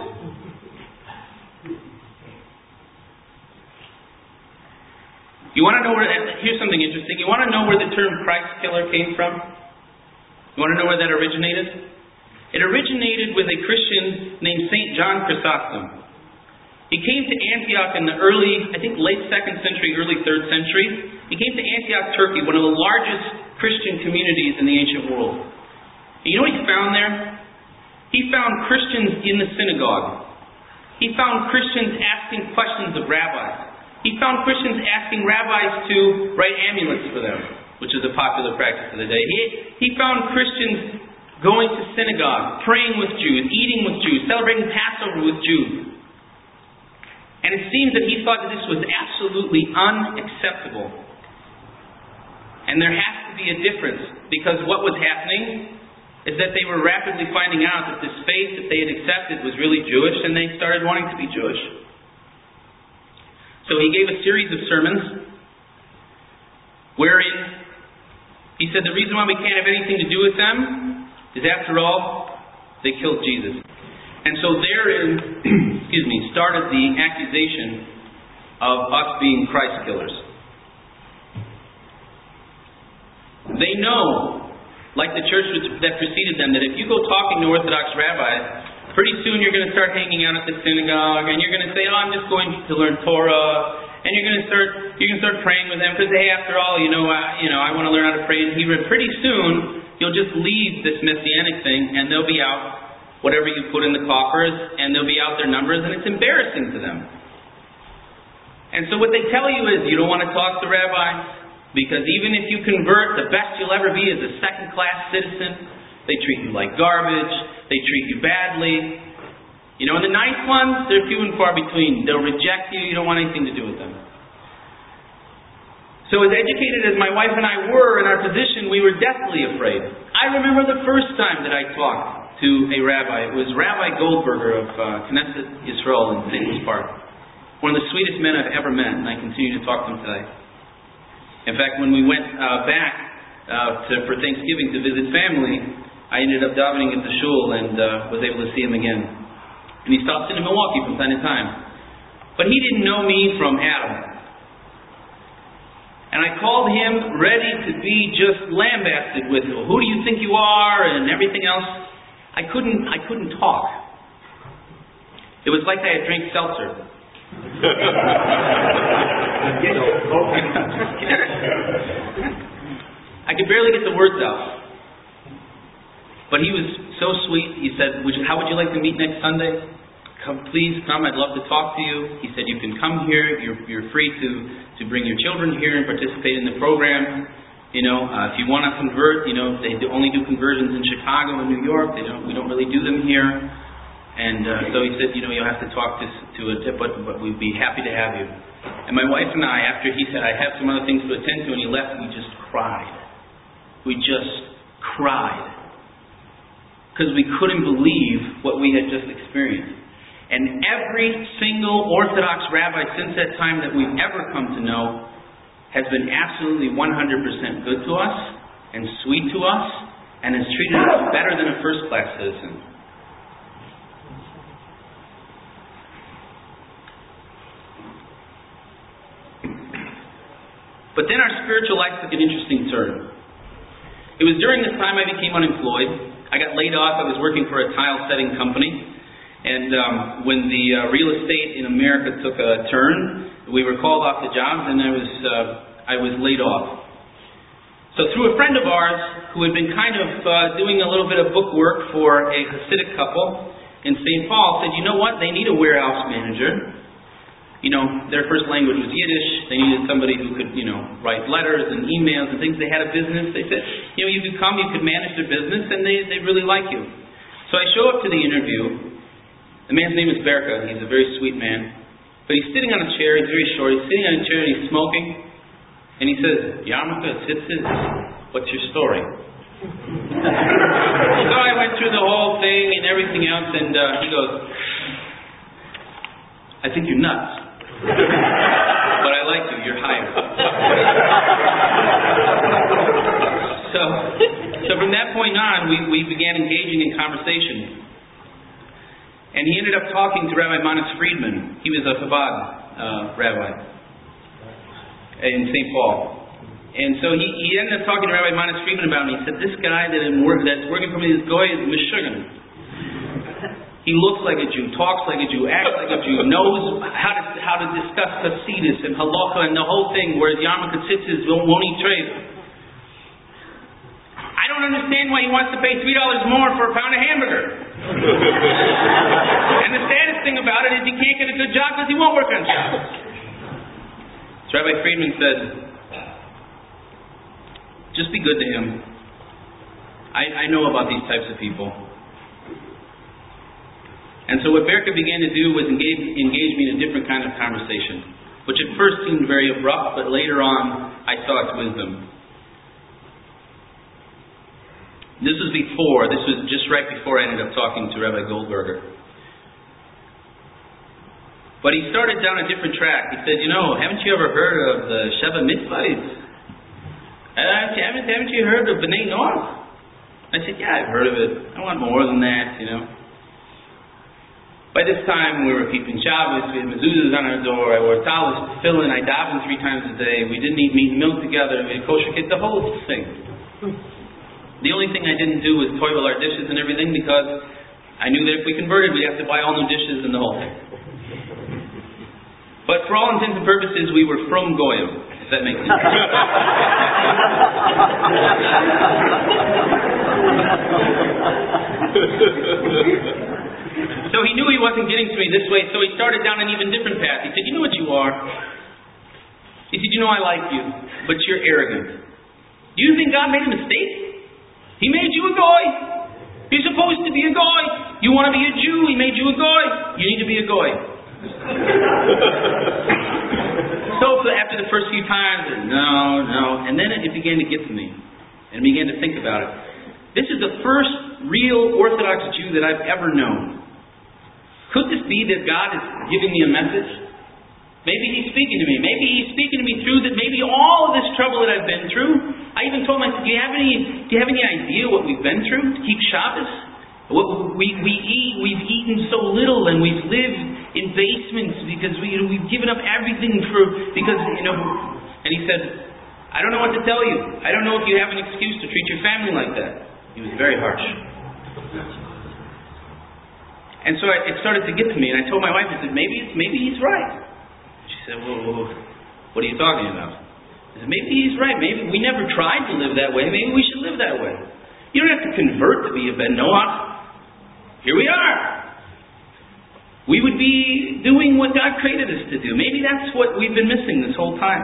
S2: You want to know here's something interesting. You want to know where the term Christ killer came from? You want to know where that originated? It originated with a Christian named St. John Chrysostom. He came to Antioch in the late 2nd century, early 3rd century. He came to Antioch, Turkey, one of the largest Christian communities in the ancient world. And you know what he found there? He found Christians in the synagogue. He found Christians asking questions of rabbis. He found Christians asking rabbis to write amulets for them, which is a popular practice of the day. He found Christians going to synagogue, praying with Jews, eating with Jews, celebrating Passover with Jews. And it seems that he thought that this was absolutely unacceptable. And there has to be a difference, because what was happening is that they were rapidly finding out that this faith that they had accepted was really Jewish, and they started wanting to be Jewish. So he gave a series of sermons wherein he said the reason why we can't have anything to do with them is, after all, they killed Jesus. And so therein, started the accusation of us being Christ killers. They know, like the church that preceded them, that if you go talking to Orthodox rabbis, pretty soon you're going to start hanging out at the synagogue, and you're going to say, I'm just going to learn Torah, and you're going to start praying with them, because hey, after all, I want to learn how to pray in Hebrew. Pretty soon, you'll just leave this Messianic thing, and they'll be out whatever you put in the coffers, and they'll be out their numbers, and it's embarrassing to them. And so what they tell you is, you don't want to talk to rabbis, because even if you convert, the best you'll ever be is a second-class citizen. They treat you like garbage. They treat you badly. And the nice ones, they're few and far between. They'll reject you. You don't want anything to do with them. So as educated as my wife and I were in our position, we were deathly afraid. I remember the first time that I talked to a rabbi. It was Rabbi Goldberger of Knesset Yisrael in St. Louis Park. One of the sweetest men I've ever met, and I continue to talk to him today. In fact, when we went back for Thanksgiving to visit family, I ended up davening at the shul and was able to see him again. And he stops in Milwaukee from time to time. But he didn't know me from Adam. And I called him ready to be just lambasted with, who do you think you are, and everything else. I couldn't talk. It was like I had drank seltzer. I could barely get the words out. But he was so sweet. He said, how would you like to meet next Sunday? Please come. I'd love to talk to you. He said, you can come here. You're free to bring your children here and participate in the program. If you want to convert, they only do conversions in Chicago and New York. We don't really do them here. And so he said, you'll have to talk to a but we'd be happy to have you. And my wife and I, after he said, I have some other things to attend to, and he left, we just cried. We just cried. Because we couldn't believe what we had just experienced. And every single Orthodox rabbi since that time that we've ever come to know has been absolutely 100% good to us and sweet to us and has treated us better than a first-class citizen. But then our spiritual life took an interesting turn. It was during this time I became unemployed. I got laid off. I was working for a tile setting company. And when the real estate in America took a turn, we were called off the jobs, and I was laid off. So through a friend of ours who had been kind of doing a little bit of book work for a Hasidic couple in St. Paul, said, you know what, they need a warehouse manager. You know, their first language was Yiddish. They needed somebody who could, write letters and emails and things. They had a business. They said, you could come, you could manage their business, and they really like you. So I show up to the interview. The man's name is Berka. He's a very sweet man. But he's sitting on a chair. He's very short. He's sitting on a chair and he's smoking. And he says, Yarmulke, Tzitzis, what's your story? So I went through the whole thing and everything else, and he goes, I think you're nuts. But I like you. You're hired. So from that point on, we began engaging in conversation. And he ended up talking to Rabbi Manis Friedman. He was a Chabad rabbi in St. Paul. And so he ended up talking to Rabbi Manis Friedman about me. He said, this guy that's working for me, this guy is Meshuggah. He looks like a Jew, talks like a Jew, acts like a Jew, knows how to discuss Hasidus and Halacha and the whole thing, whereas Yarmulke Tzitzis won't eat treif. I don't understand why he wants to pay $3 more for a pound of hamburger. And the saddest thing about it is he can't get a good job because he won't work on Shabbos. So Rabbi Friedman said, just be good to him. I know about these types of people. And so what Berka began to do was engage me in a different kind of conversation, which at first seemed very abrupt, but later on I saw its wisdom. This was just right before I ended up talking to Rabbi Goldberger. But he started down a different track. He said, haven't you ever heard of the Sheva Mitzvahs? Haven't you heard of B'nai Noach? I said, yeah, I've heard of it. I want more than that, By this time, we were keeping Shabbos, we had mezuzahs on our door, I wore talis, tefillin, I davened 3 times a day, we didn't eat meat and milk together, we had kosher kids, the whole thing. The only thing I didn't do was toivel our dishes and everything, because I knew that if we converted, we'd have to buy all new dishes and the whole thing. But for all intents and purposes, we were from Goyim, if that makes sense. So he knew he wasn't getting to me this way, so he started down an even different path. He said, you know what you are? He said, I like you, but you're arrogant. Do you think God made a mistake? He made you a goy. You're supposed to be a goy. You want to be a Jew, He made you a goy. You need to be a goy. So after the first few times, no, and then it began to get to me, and began to think about it. This is the first real Orthodox Jew that I've ever known. Could this be that God is giving me a message? Maybe He's speaking to me. Maybe He's speaking to me through that. Maybe all of this trouble that I've been through. I even told myself, do you have any idea what we've been through to keep Shabbos? We've eaten so little, and we've lived in basements because we've given up everything And he said, I don't know what to tell you. I don't know if you have an excuse to treat your family like that. He was very harsh. And so it started to get to me, and I told my wife, I said, maybe he's right. She said, well, what are you talking about? I said, maybe he's right. Maybe we never tried to live that way. Maybe we should live that way. You don't have to convert to be a Ben Noach. Here we are. We would be doing what God created us to do. Maybe that's what we've been missing this whole time.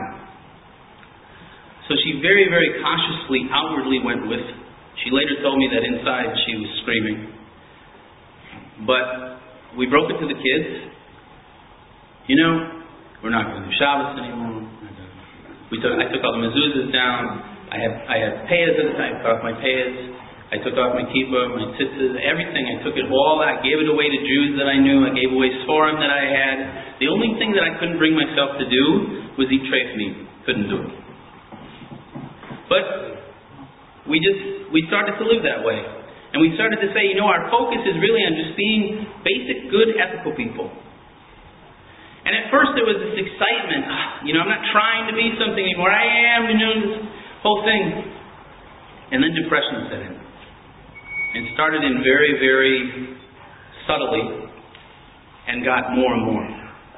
S2: So she very, very cautiously, outwardly went with it. She later told me that inside she was screaming. But we broke it to the kids. We're not going to do Shabbos anymore. I took all the mezuzahs down. I had payas at the time. I took off my payas. I took off my kippah, my tzitzis, everything. I took it all. I gave it away to Jews that I knew. I gave away sforim that I had. The only thing that I couldn't bring myself to do was eat treif meat. Couldn't do it. But we started to live that way. And we started to say, our focus is really on just being basic, good, ethical people. And at first there was this excitement. I'm not trying to be something anymore. I am, this whole thing. And then depression set in. And started in very, very subtly and got more and more.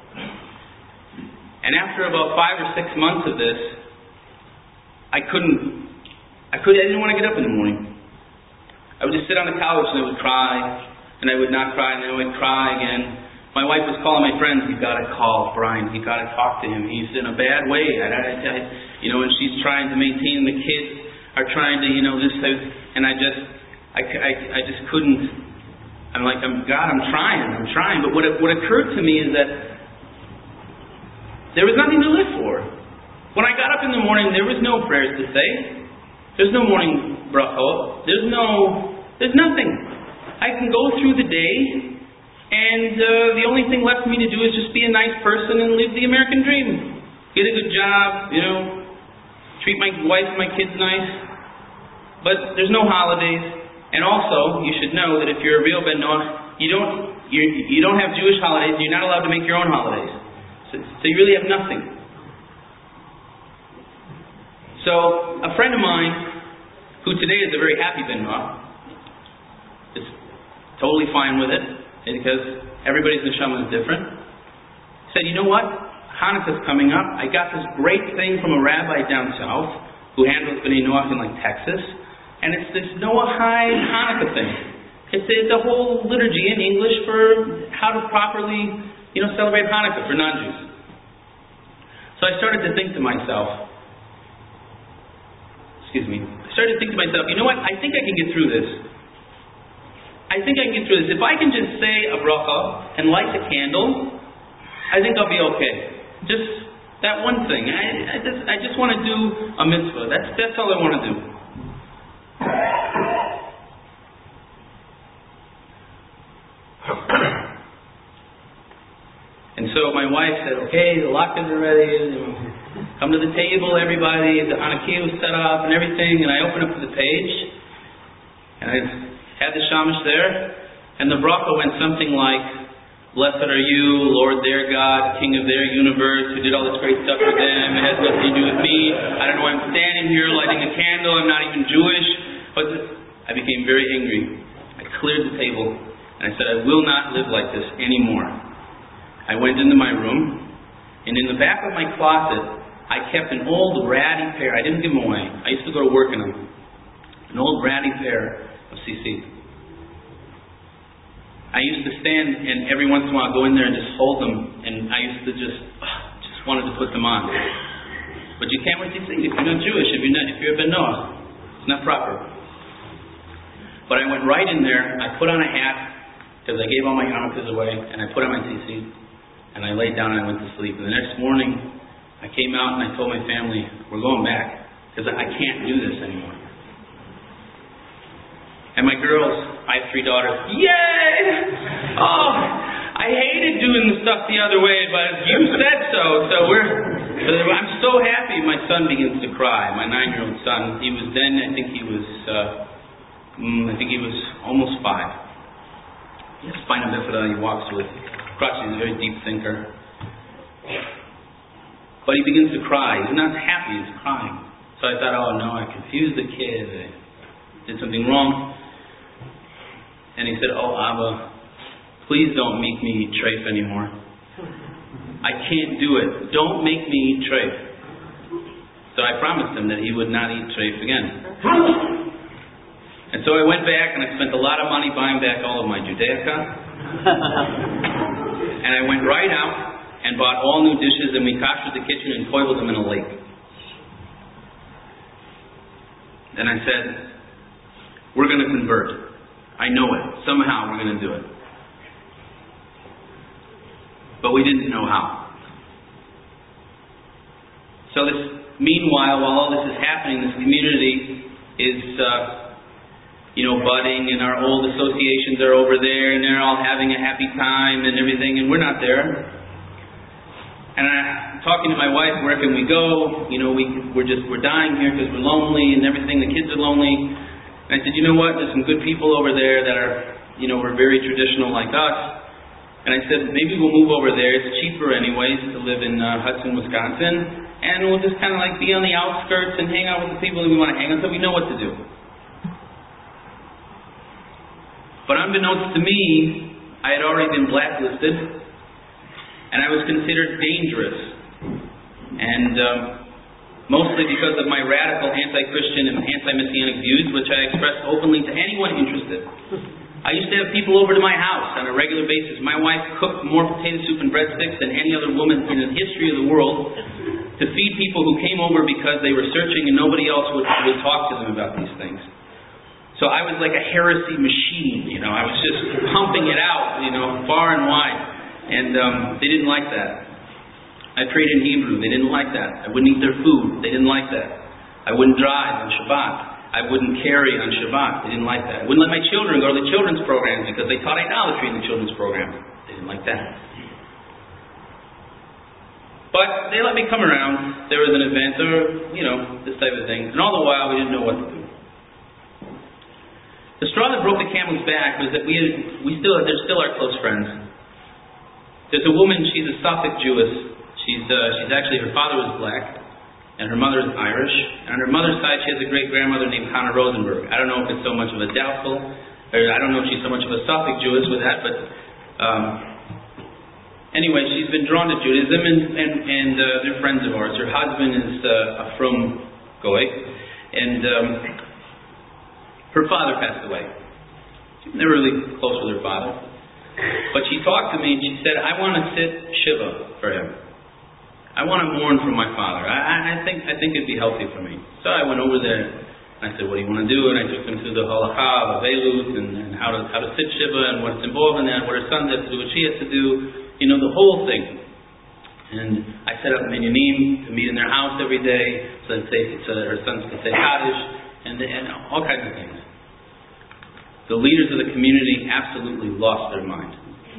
S2: And after about 5 or 6 months of this, I didn't want to get up in the morning. I would just sit on the couch and I would cry, and I would not cry, and then I would cry again. My wife was calling my friends, "You've got to call Brian. You've got to talk to him. He's in a bad way." And she's trying to maintain. The kids are trying to, and I just couldn't. I'm like, God, I'm trying. But what occurred to me is that there was nothing to live for. When I got up in the morning, there was no prayers to say. There's no morning bracha. There's nothing. I can go through the day, and the only thing left for me to do is just be a nice person and live the American dream. Get a good job, treat my wife and my kids nice. But there's no holidays. And also, you should know that if you're a real Ben Noach, you don't have Jewish holidays. You're not allowed to make your own holidays. So you really have nothing. So a friend of mine, who today is a very happy Ben Noach, is totally fine with it, because everybody's neshama is different, said, "You know what? Hanukkah's coming up. I got this great thing from a rabbi down south who handles Bnei Noach in Texas, and it's this Noahide Hanukkah thing. It's the whole liturgy in English for how to properly, celebrate Hanukkah for non-Jews." So I started to think to myself, you know what? I think I can get through this. If I can just say a bracha and light the candle, I think I'll be okay. Just that one thing. I just want to do a mitzvah. That's all I want to do. And so my wife said, "Okay, the latkes are ready. Come to the table, everybody." The Hanukkah was set up and everything. And I opened up the page, and I had the shamash there, and the bracha went something like, "Blessed are you, Lord their God, King of their universe, who did all this great stuff for them. It has nothing to do with me. I don't know why I'm standing here lighting a candle. I'm not even Jewish." But I became very angry. I cleared the table, and I said, "I will not live like this anymore." I went into my room, and in the back of my closet, I kept an old ratty pair. I didn't give them away. I used to go to work in them. An old ratty pair of CC. I used to stand and every once in a while go in there and just hold them, and I used to just wanted to put them on. But you can't wear CC if you're not Jewish, if you're a Ben Noach. It's not proper. But I went right in there, I put on a hat, because I gave all my yarmulkes away, and I put on my CC, and I laid down and I went to sleep. And the next morning, I came out and I told my family, "We're going back, because I can't do this anymore." And my girls, I have 3 daughters, yay! Oh, I hated doing the stuff the other way, but you said so. So I'm so happy. My son begins to cry. My 9-year-old son. He was then, I think he was almost 5. He has spina bifida. He walks with crutches. He's a very deep thinker. But he begins to cry. He's not happy. He's crying. So I thought, oh no, I confused the kid. I did something wrong. And he said, "Oh, Abba, please don't make me eat treif anymore. I can't do it. Don't make me eat treif." So I promised him that he would not eat treif again. And so I went back and I spent a lot of money buying back all of my Judaica. And I went right out and bought all new dishes, and we kashered the kitchen and toiled them in a lake. Then I said, "We're going to convert. I know it. Somehow we're going to do it." But we didn't know how. So meanwhile, while all this is happening, this community is budding, and our old associations are over there, and they're all having a happy time and everything, and we're not there. And I'm talking to my wife, "Where can we go? We're dying here because we're lonely and everything. The kids are lonely." And I said, "You know what? There's some good people over there that are, we're very traditional like us. And I said, maybe we'll move over there. It's cheaper anyways to live in Hudson, Wisconsin. And we'll just kind of like be on the outskirts and hang out with the people that we want to hang out with, so we know what to do. But unbeknownst to me, I had already been blacklisted, and I was considered dangerous. And mostly because of my radical anti-Christian and anti-Messianic views, which I expressed openly to anyone interested. I used to have people over to my house on a regular basis. My wife cooked more potato soup and breadsticks than any other woman in the history of the world to feed people who came over because they were searching and nobody else would talk to them about these things. So I was like a heresy machine, I was just pumping it out, far and wide. And they didn't like that. I prayed in Hebrew. They didn't like that. I wouldn't eat their food. They didn't like that. I wouldn't drive on Shabbat. I wouldn't carry on Shabbat. They didn't like that. I wouldn't let my children go to the children's programs because they taught idolatry in the children's programs. They didn't like that. But they let me come around. There was an event or, this type of thing. And all the while we didn't know what to do. The straw that broke the camel's back was that they're still our close friends. There's a woman, she's a Suffolk Jewess. She's actually, her father was black, and her mother is Irish. And on her mother's side, she has a great-grandmother named Hannah Rosenberg. I don't know if it's so much of a doubtful, or I don't know if she's so much of a Suffolk Jewess with that, but anyway, she's been drawn to Judaism, and they're friends of ours. Her husband is a frum Goy, and her father passed away. They were really close with her father. But she talked to me and she said, I want to sit Shiva for him. I want to mourn for my father. I think it'd be healthy for me. So I went over there and I said, what do you want to do? And I took them through the halakha of Avelut and how to sit Shiva and what's involved in that, what her son has to do, what she has to do, the whole thing. And I set up minyanim to meet in their house every day so that her sons could say Kaddish and all kinds of things. The leaders of the community absolutely lost their mind.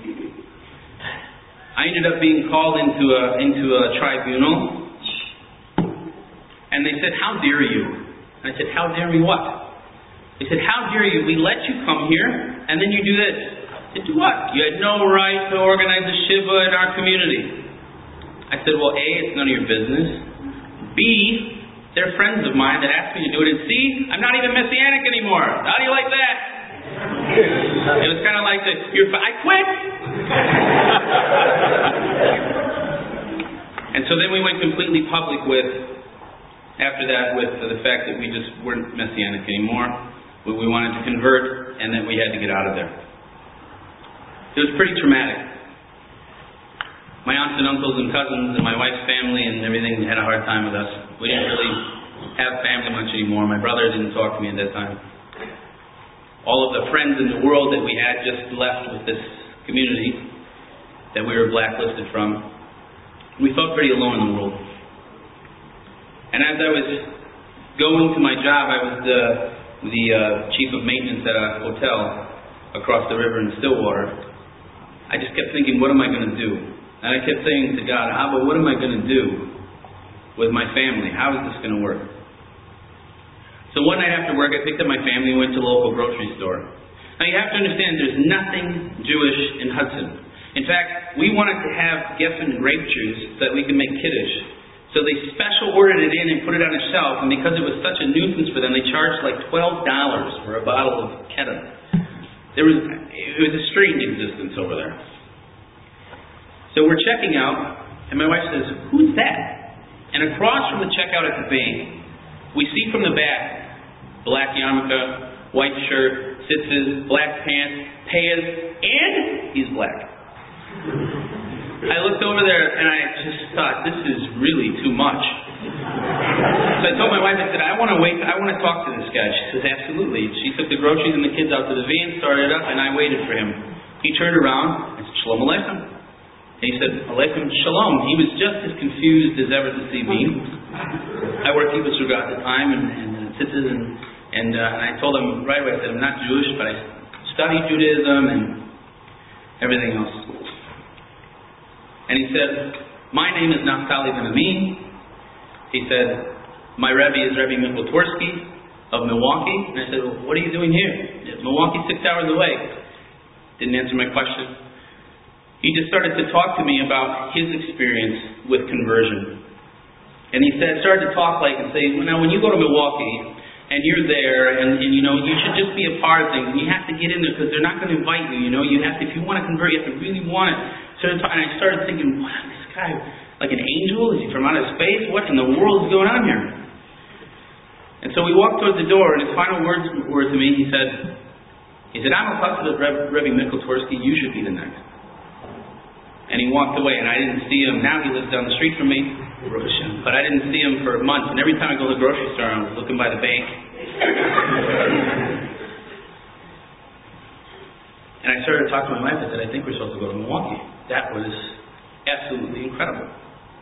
S2: I ended up being called into a tribunal, and they said, how dare you? And I said, how dare me what? They said, how dare you? We let you come here, and then you do this. I said, do what? You had no right to organize a Shiva in our community. I said, well, A, it's none of your business. B, they're friends of mine that asked me to do it, and C, I'm not even Messianic anymore. How do you like that? It was kind of like I quit! And so then we went completely public after that with the fact that we just weren't Messianic anymore. We wanted to convert and that we had to get out of there. It was pretty traumatic. My aunts and uncles and cousins and my wife's family and everything had a hard time with us. We didn't really have family much anymore. My brother didn't talk to me at that time. All of the friends in the world that we had just left with this community that we were blacklisted from. We felt pretty alone in the world. And as I was going to my job, I was the chief of maintenance at a hotel across the river in Stillwater. I just kept thinking, what am I going to do? And I kept saying to God, Abba, what am I going to do with my family? How is this going to work? So one night after work, I picked up my family and went to a local grocery store. Now you have to understand, there's nothing Jewish in Hudson. In fact, we wanted to have Geffen grape juice so that we could make Kiddush. So they special ordered it in and put it on a shelf, and because it was such a nuisance for them, they charged like $12 for a bottle of Kedem. It was a strange existence over there. So we're checking out, and my wife says, who's that? And across from the checkout at the bank, we see from the back, black yarmulke, white shirt, tzitzis, black pants, payas, and he's black. I looked over there and I just thought, this is really too much. So I told my wife, I said, I want to talk to this guy. She says, absolutely. She took the groceries and the kids out to the van, started up, and I waited for him. He turned around and said, Shalom Aleichem. And he said, Aleichem Shalom. He was just as confused as ever to see me. I worked Kibbutz Ruga at the time, and tzitzis, and I told him right away, I said, I'm not Jewish, but I study Judaism and everything else. And he said, my name is Naftali Ben Ami. He said, my Rebbe is Rebbe Michael Tversky of Milwaukee. And I said, well, what are you doing here? Milwaukee's 6 hours away. Didn't answer my question. he just started to talk to me about his experience with conversion. And he started to talk and say, now when you go to Milwaukee and you're there and you should just be a part of things, and you have to get in there because they're not going to invite you, you have to, if you want to convert, you have to really want it. And I started thinking, wow, this guy, like an angel? Is he from outer space? What in the world is going on here? And so we walked towards the door, and his final words were to me, he said, I'm a pastor of Rebbe Mikkel Twersky, you should be the next. And he walked away, and I didn't see him. Now he lives down the street from me, but I didn't see him for months. And every time I go to the grocery store, I was looking by the bank. And I started talking to my wife. I said, I think we're supposed to go to Milwaukee. That was absolutely incredible.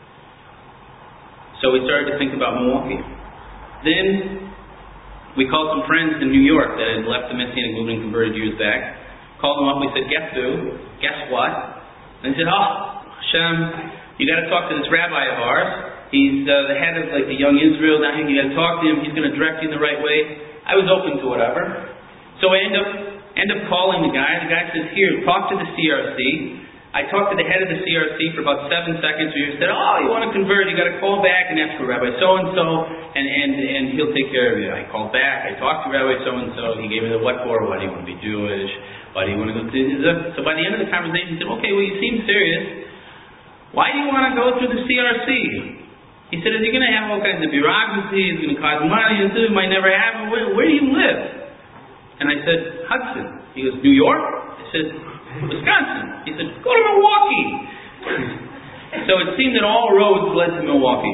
S2: So we started to think about Milwaukee. Then we called some friends in New York that had left the Messianic movement and converted years back. Called them up. We said, guess what? And they said, Hashem, you got to talk to this rabbi of ours. He's the head of the Young Israel down here. You got to talk to him. He's going to direct you in the right way. I was open to whatever. So I end up calling the guy. The guy says, here, talk to the CRC. I talked to the head of the CRC for about 7 seconds. He said, you want to convert? You got to call back and ask for Rabbi so-and-so, and he'll take care of you. I called back. I talked to Rabbi so-and-so. He gave me the what for. Why do you want to be Jewish? Why do you want to go to Israel? So by the end of the conversation, he said, okay, well, you seem serious. Why do you want to go through the CRC? He said, you're going to have all kinds of bureaucracy. It's going to cost money. You might never have it. Where do you live? And I said, Hudson. He goes, New York? I said, Wisconsin. He said, go to Milwaukee. So it seemed that all roads led to Milwaukee.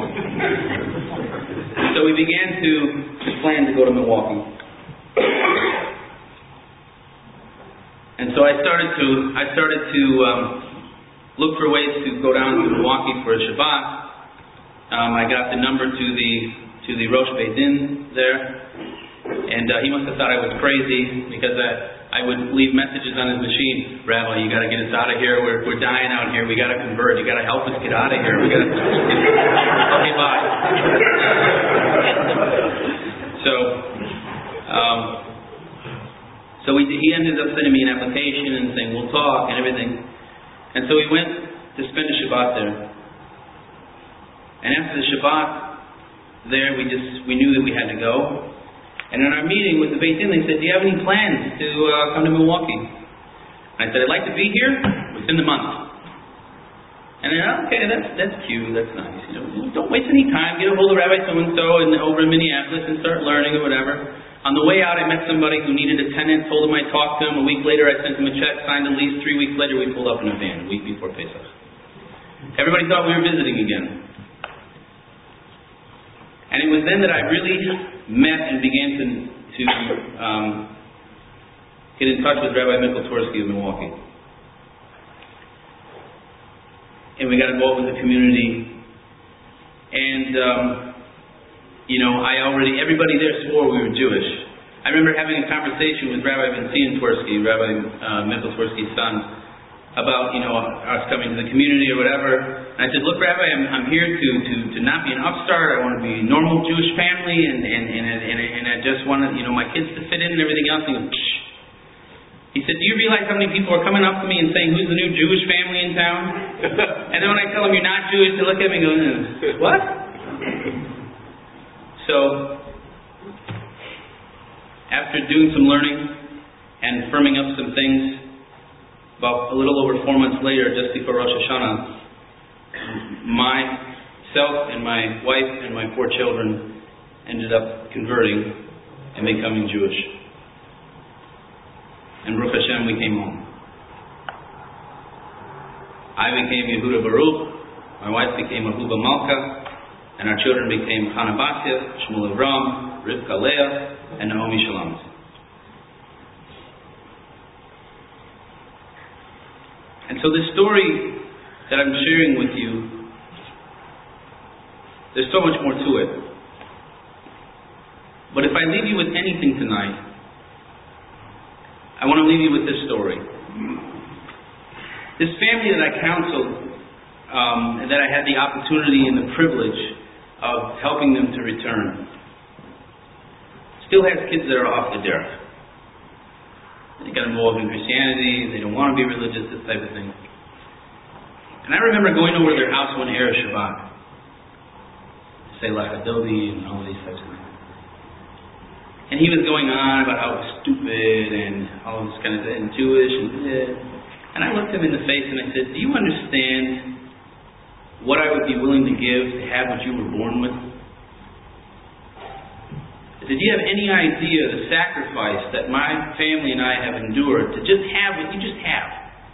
S2: So we began to plan to go to Milwaukee. And so I started to look for ways to go down to Milwaukee for a Shabbat. I got the number to the Rosh Beit Din there, and he must have thought I was crazy because I would leave messages on his machine. Rabbi, you got to get us out of here. We're dying out here. We got to convert. You got to help us get out of here. We got to. Okay, bye. So he ended up sending me an application and saying we'll talk and everything. And so we went to spend a Shabbat there. And after the Shabbat there, we knew that we had to go. And in our meeting with the Beit Din, they said, do you have any plans to come to Milwaukee? And I said, I'd like to be here within the month. And then, okay, that's cute, that's nice. Don't waste any time. Get a hold of Rabbi so-and-so over in Minneapolis and start learning or whatever. On the way out, I met somebody who needed a tenant, told him I talked to him. A week later, I sent him a check, signed a lease. 3 weeks later, we pulled up in a van, a week before Pesach. Everybody thought we were visiting again. And it was then that I really met and began to get in touch with Rabbi Mikkel Twersky of Milwaukee. And we got involved with the community. And, everybody there swore we were Jewish. I remember having a conversation with Rabbi Vincent Twersky, Rabbi Mikkel Twersky's son, about, us coming to the community or whatever. And I said, look, Rabbi, I'm here to not be an upstart. I want to be a normal Jewish family, and I just want my kids to fit in and everything else. And he goes, psh. He said, do you realize how many people are coming up to me and saying, who's the new Jewish family in town? And then when I tell them you're not Jewish, they look at me and go, what? So, after doing some learning and firming up some things, about a little over 4 months later, just before Rosh Hashanah, myself and my wife and my 4 children ended up converting and becoming Jewish. And Baruch Hashem, we came home. I became Yehuda Baruch, my wife became Ahuba Malka, and our children became Chana Batya, Shmuel Avram, Rivka Leah, and Naomi Shalom. And so the story that I'm sharing with you, there's so much more to it. But if I leave you with anything tonight, I want to leave you with this story. This family that I counseled, and that I had the opportunity and the privilege of helping them to return, still has kids that are off the derech. They got involved in Christianity, they don't want to be religious, this type of thing. And I remember going over to their house one Erev Shabbat, say Lachadovi and all these types of things. And he was going on about how it was stupid and all this kind of and Jewish and I looked him in the face and I said, do you understand what I would be willing to give to have what you were born with? I said, do you have any idea the sacrifice that my family and I have endured to just have what you just have?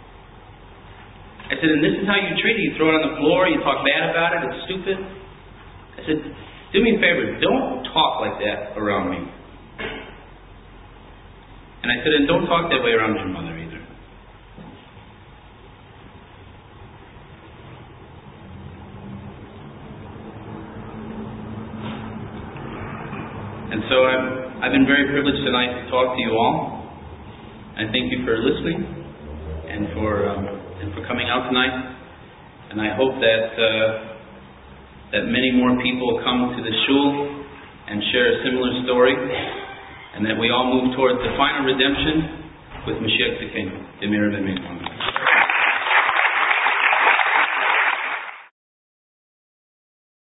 S2: I said, and this is how you treat it. You throw it on the floor, you talk bad about it, it's stupid. I said, do me a favor, don't talk like that around me. And I said, and don't talk that way around your mother either. And so I've been very privileged tonight to talk to you all. I thank you for listening and for coming out tonight. And I hope that many more people come to the shul and share a similar story, and that we all move towards the final redemption with Mashiach Tzidkenu, the Mir Ben Meir.